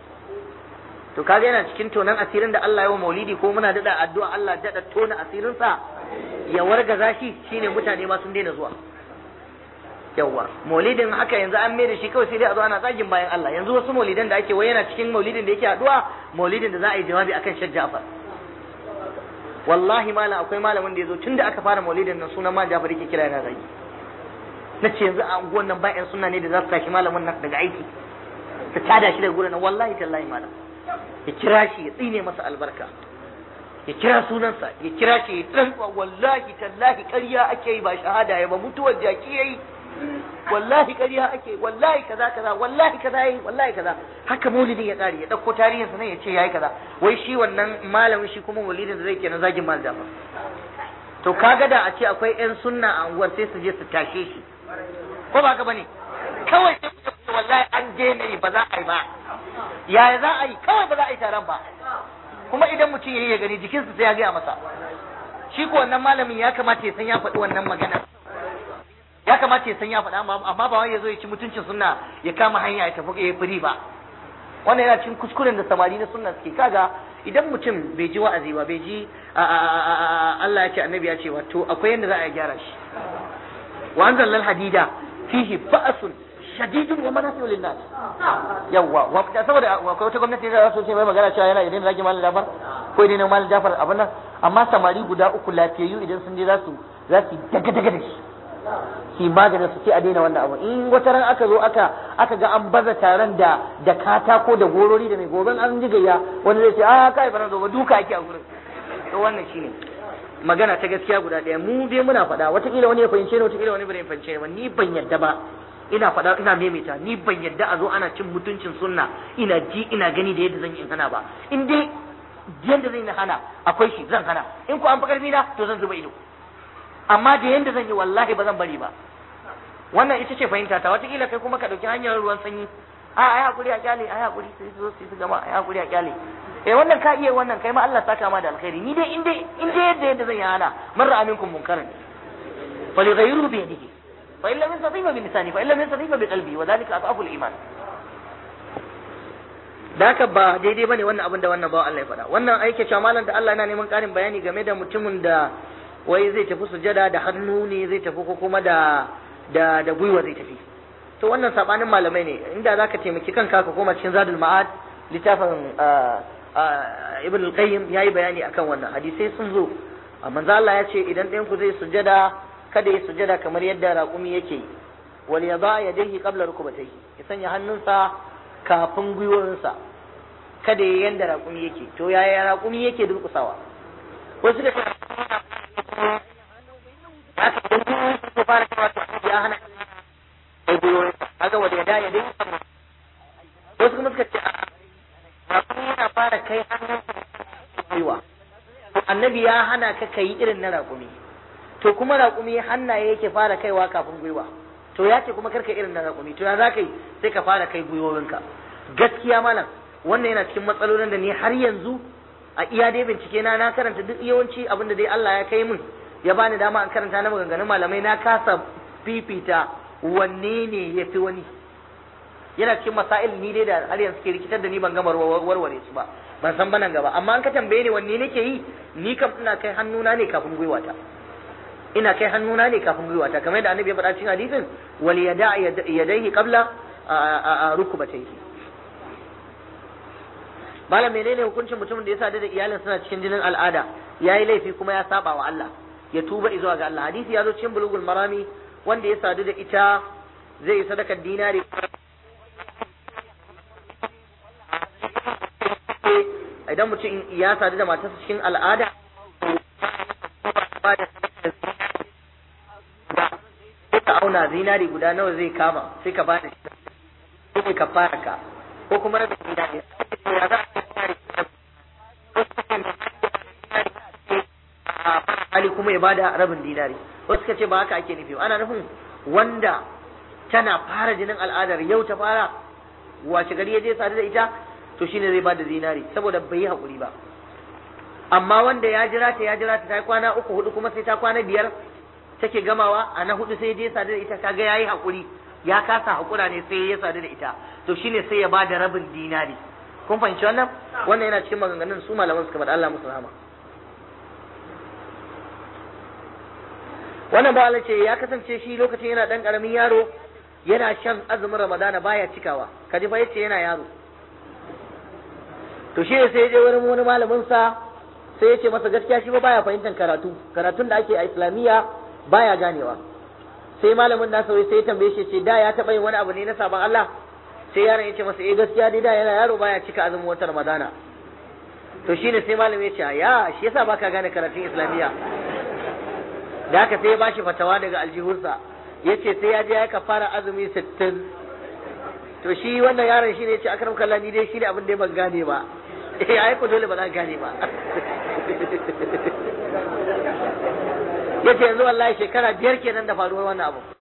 To kaga yana cikin tonan asirin da Allah ya wa maulidi, ko muna dada addu'a Allah dada tona asirin sa ya wargaza shi, shine mutane ma sun daina zuwa. Yawwa maulidin haka yanzu an mai da shi kawai sai dai a zo ana tsagin bayan Allah. Yanzu wasu maulidan da ake wai yana cikin maulidin da yake addu'a, maulidin da za a yi jawabi akan Sheikh Ja'far. Wallahi malam akwai malamin da yazo tunda aka fara maulidin nan sunan ma Ja'far yake kira yana zagi. Nace yanzu a unguwan nan bayan sunna ne da za su tashi malamin nan daga aiki ta tada shi daga gurin nan, wallahi tallahi malam ya kira shi ya tsine masa albarka, ya kira sunansa, ya kira shi ya tsantsa, wallahi tallahi ƙarya ake yi ba shahada ya ba, mutuwar jaki yayi, wallahi ƙarya ake, wallahi kaza, wallahi kaza yayi, wallahi kaza. Haka maulidin ya kare, ya dauko tarihin sa ne ya ce yayi kaza, wai shi wannan malamin shi kuma maulidin da zai kenan zagin mal Jafar. To kaga da a ce akwai ƴan sunna a unguwar sai su je su tashe shi, ko ba haka bane? Kawai wallahi an je ne ba za a yi ba, yaya za a yi? Kawai ba za a yi taron ba, kuma idan mutum yayi ya gani jikinsa sai ya gaya masa. Shi ko wannan malamin ya kamata ya san ya faɗi wannan magana, ya kamata ya san ya faɗa, amma ba wai ya zo ya ci mutuncin sunna ya kama hanya ya tafi ya firi ba. Wannan yana cikin kuskuren da samari na sunna suke. Kaga idan mutum bai ji wa'azi ba, bai ji Allah ya ce annabi ya ce, wato akwai yanda za a gyara shi. wa anzalna al-hadida fihi ba'sun shadidun wa manafi'u lin-nas. Yawwa saboda akwai wata gwamnati da za su ce mai magana cewa yana idan zaki Malam Jafar ko idan Malam Jafar abin nan, amma samari guda uku lafiyayyu idan sun je za su daga da shi shi maganin su ce a daina wannan abu. In wata ran aka zo aka ga an baza taron da katako da gorori da mai goben an ji gayya, wani zai ce a kai bana zo ba, duka ake a gurin. To wannan shine magana ta gaskiya guda ɗaya. Mu dai muna faɗa, wataƙila wani ya fahimce ni, wataƙila wani bai fahimce ni ba. Ni ban yadda ba, ina faɗa ina maimaita, ni ban yadda a zo ana cin mutuncin sunna ina ji ina gani da yadda zan yi in hana ba. In dai yadda zan yi hana akwai shi zan hana, in ko an fi ƙarfi na to zan zuba ido, amma da yadda zan yi wallahi ba zan bari ba. Wannan ita ce fahimta ta. Wataƙila kai kuma ka ɗauki hanyar ruwan sanyi, ai hakuri a kyale, ai hakuri sai su gama, ai hakuri a kyale. Wannan ka iya, wannan kai ma Allah saka ma da alkhairi. Ni dai in dai yadda zan yi hana, man ra'a minkum munkaran falyughayyirhu bi yadihi fa in lam yastati' bi lisani fa in lam yastati' bi qalbi wa dhalika adhafu al-iman. Da haka ba daidai bane wannan abin da wannan bawa Allah ya faɗa. Wannan aike cewa malam da Allah yana neman ƙarin bayani game da mutumin da wai zai tafi sujada da hannu ne zai tafi ko kuma da gwiwa zai tafi. To wannan sabanin malamai ne. Inda zaka taimaki kanka ka koma cikin Zadul Ma'ad, littafin Ibn al-Qayyim yayi bayani akan wannan. Hadisai sun zo, manzo Allah ya ce idan ɗayan ku zai sujada kada ya sujada kamar yadda raƙumi yake yi, wal yada yadayhi qabla rukbatayhi, ya sanya hannunsa kafin gwiwoyinsa, kada ya yanda raƙumi yake. To yaya raƙumi yake durƙusawa? Wasu da ya fara cewa to ya hana kai gwiwoyinsa, kaga wal yada yadayhi. Wasu kuma suka ce raƙumi yana fara kai hannunsa gwiwa, annabi ya hana ka kai irin na raƙumi. To kuma raƙumi hannaye yake fara kaiwa kafin gwiwa, to ya ce kuma karka irin na raƙumi. To ya za ka yi? Sai ka fara kai gwiwowinka. Gaskiya malam wannan yana cikin matsalolin da ni har yanzu a iya dai bincike na karanta duk yawanci abin da dai Allah ya kai min ya bani dama an karanta na maganganun malamai, na kasa fifita wanne ne ya fi wani. Yana cikin masail ni dai da har yanzu ke rikitar da ni, ban gama warware su ba, ban san banan gaba. Amma an ka tambaye ni wanne nake yi, ni kam ina kai hannuna ne kafin gwiwata, ina kai hannuna ne kafin gwiwata, kamar yadda annabi ya faɗa cikin hadisin wal yada yadayhi qabla rukbatayhi. malam menene hukuncin mutumin da ya sadu da iyalin suna cikin jinin al'ada yayi laifi kuma ya saba wa Allah ya tuba zuwa ga Allah hadisi ya zo cikin bulugul marami wanda ya sadu da ita zai yi sadakar dinari idan mutum ya sadu da matarsa cikin al'ada ka auna zinari guda nawa zai kama sai ka bada shi sai ka fara ka ko kuma rabin dinari ya za Ali kuma ya bada rabin dinari wasu suka ce ba haka ake nufi ana nufin wanda tana fara jinin al'adar yau ta fara wace gari ya je sadu da ita to shine zai bada zinari saboda bai yi hakuri ba amma wanda ya jira ta yi kwana 3-4 kuma sai ta kwana 5 take gamawa a na 4 sai je sadu da ita kaga yayi hakuri ya kasa hakura ne sai ya sadu da ita to shine sai ya bada rabin dinari kun fahimci wannan yana cikin maganganun su malaman suka faɗa Allah musu rahama wannan ba ce ya kasance shi lokacin yana dan karamin yaro yana shan azumin Ramadana baya cikawa kaji fa yace yana yaro to shi sai je wurin wani malamin sa sai yace masa gaskiya shi ba baya fahimtar karatun da ake a Islamiyya baya ganewa sai malamin nasa sai ya tambaye shi ce da ya taba yin wani abu ne na saban Allah sai yaron yace masa gaskiya dai da yana yaro baya cika azumin watan Ramadana to shine sai malamin yace ya shi yasa baka gane karatun Islamiyya da haka sai ya bashi fatawa daga aljihunsa yace sai ya je ya kafara azumi 60 to shi wannan yaron shine yace akram kallah ni dai shine abin da ban gane ba ai ko dole ba za ka gane ba yace yanzu wallahi shekara 5 kenan da faruwar wannan abu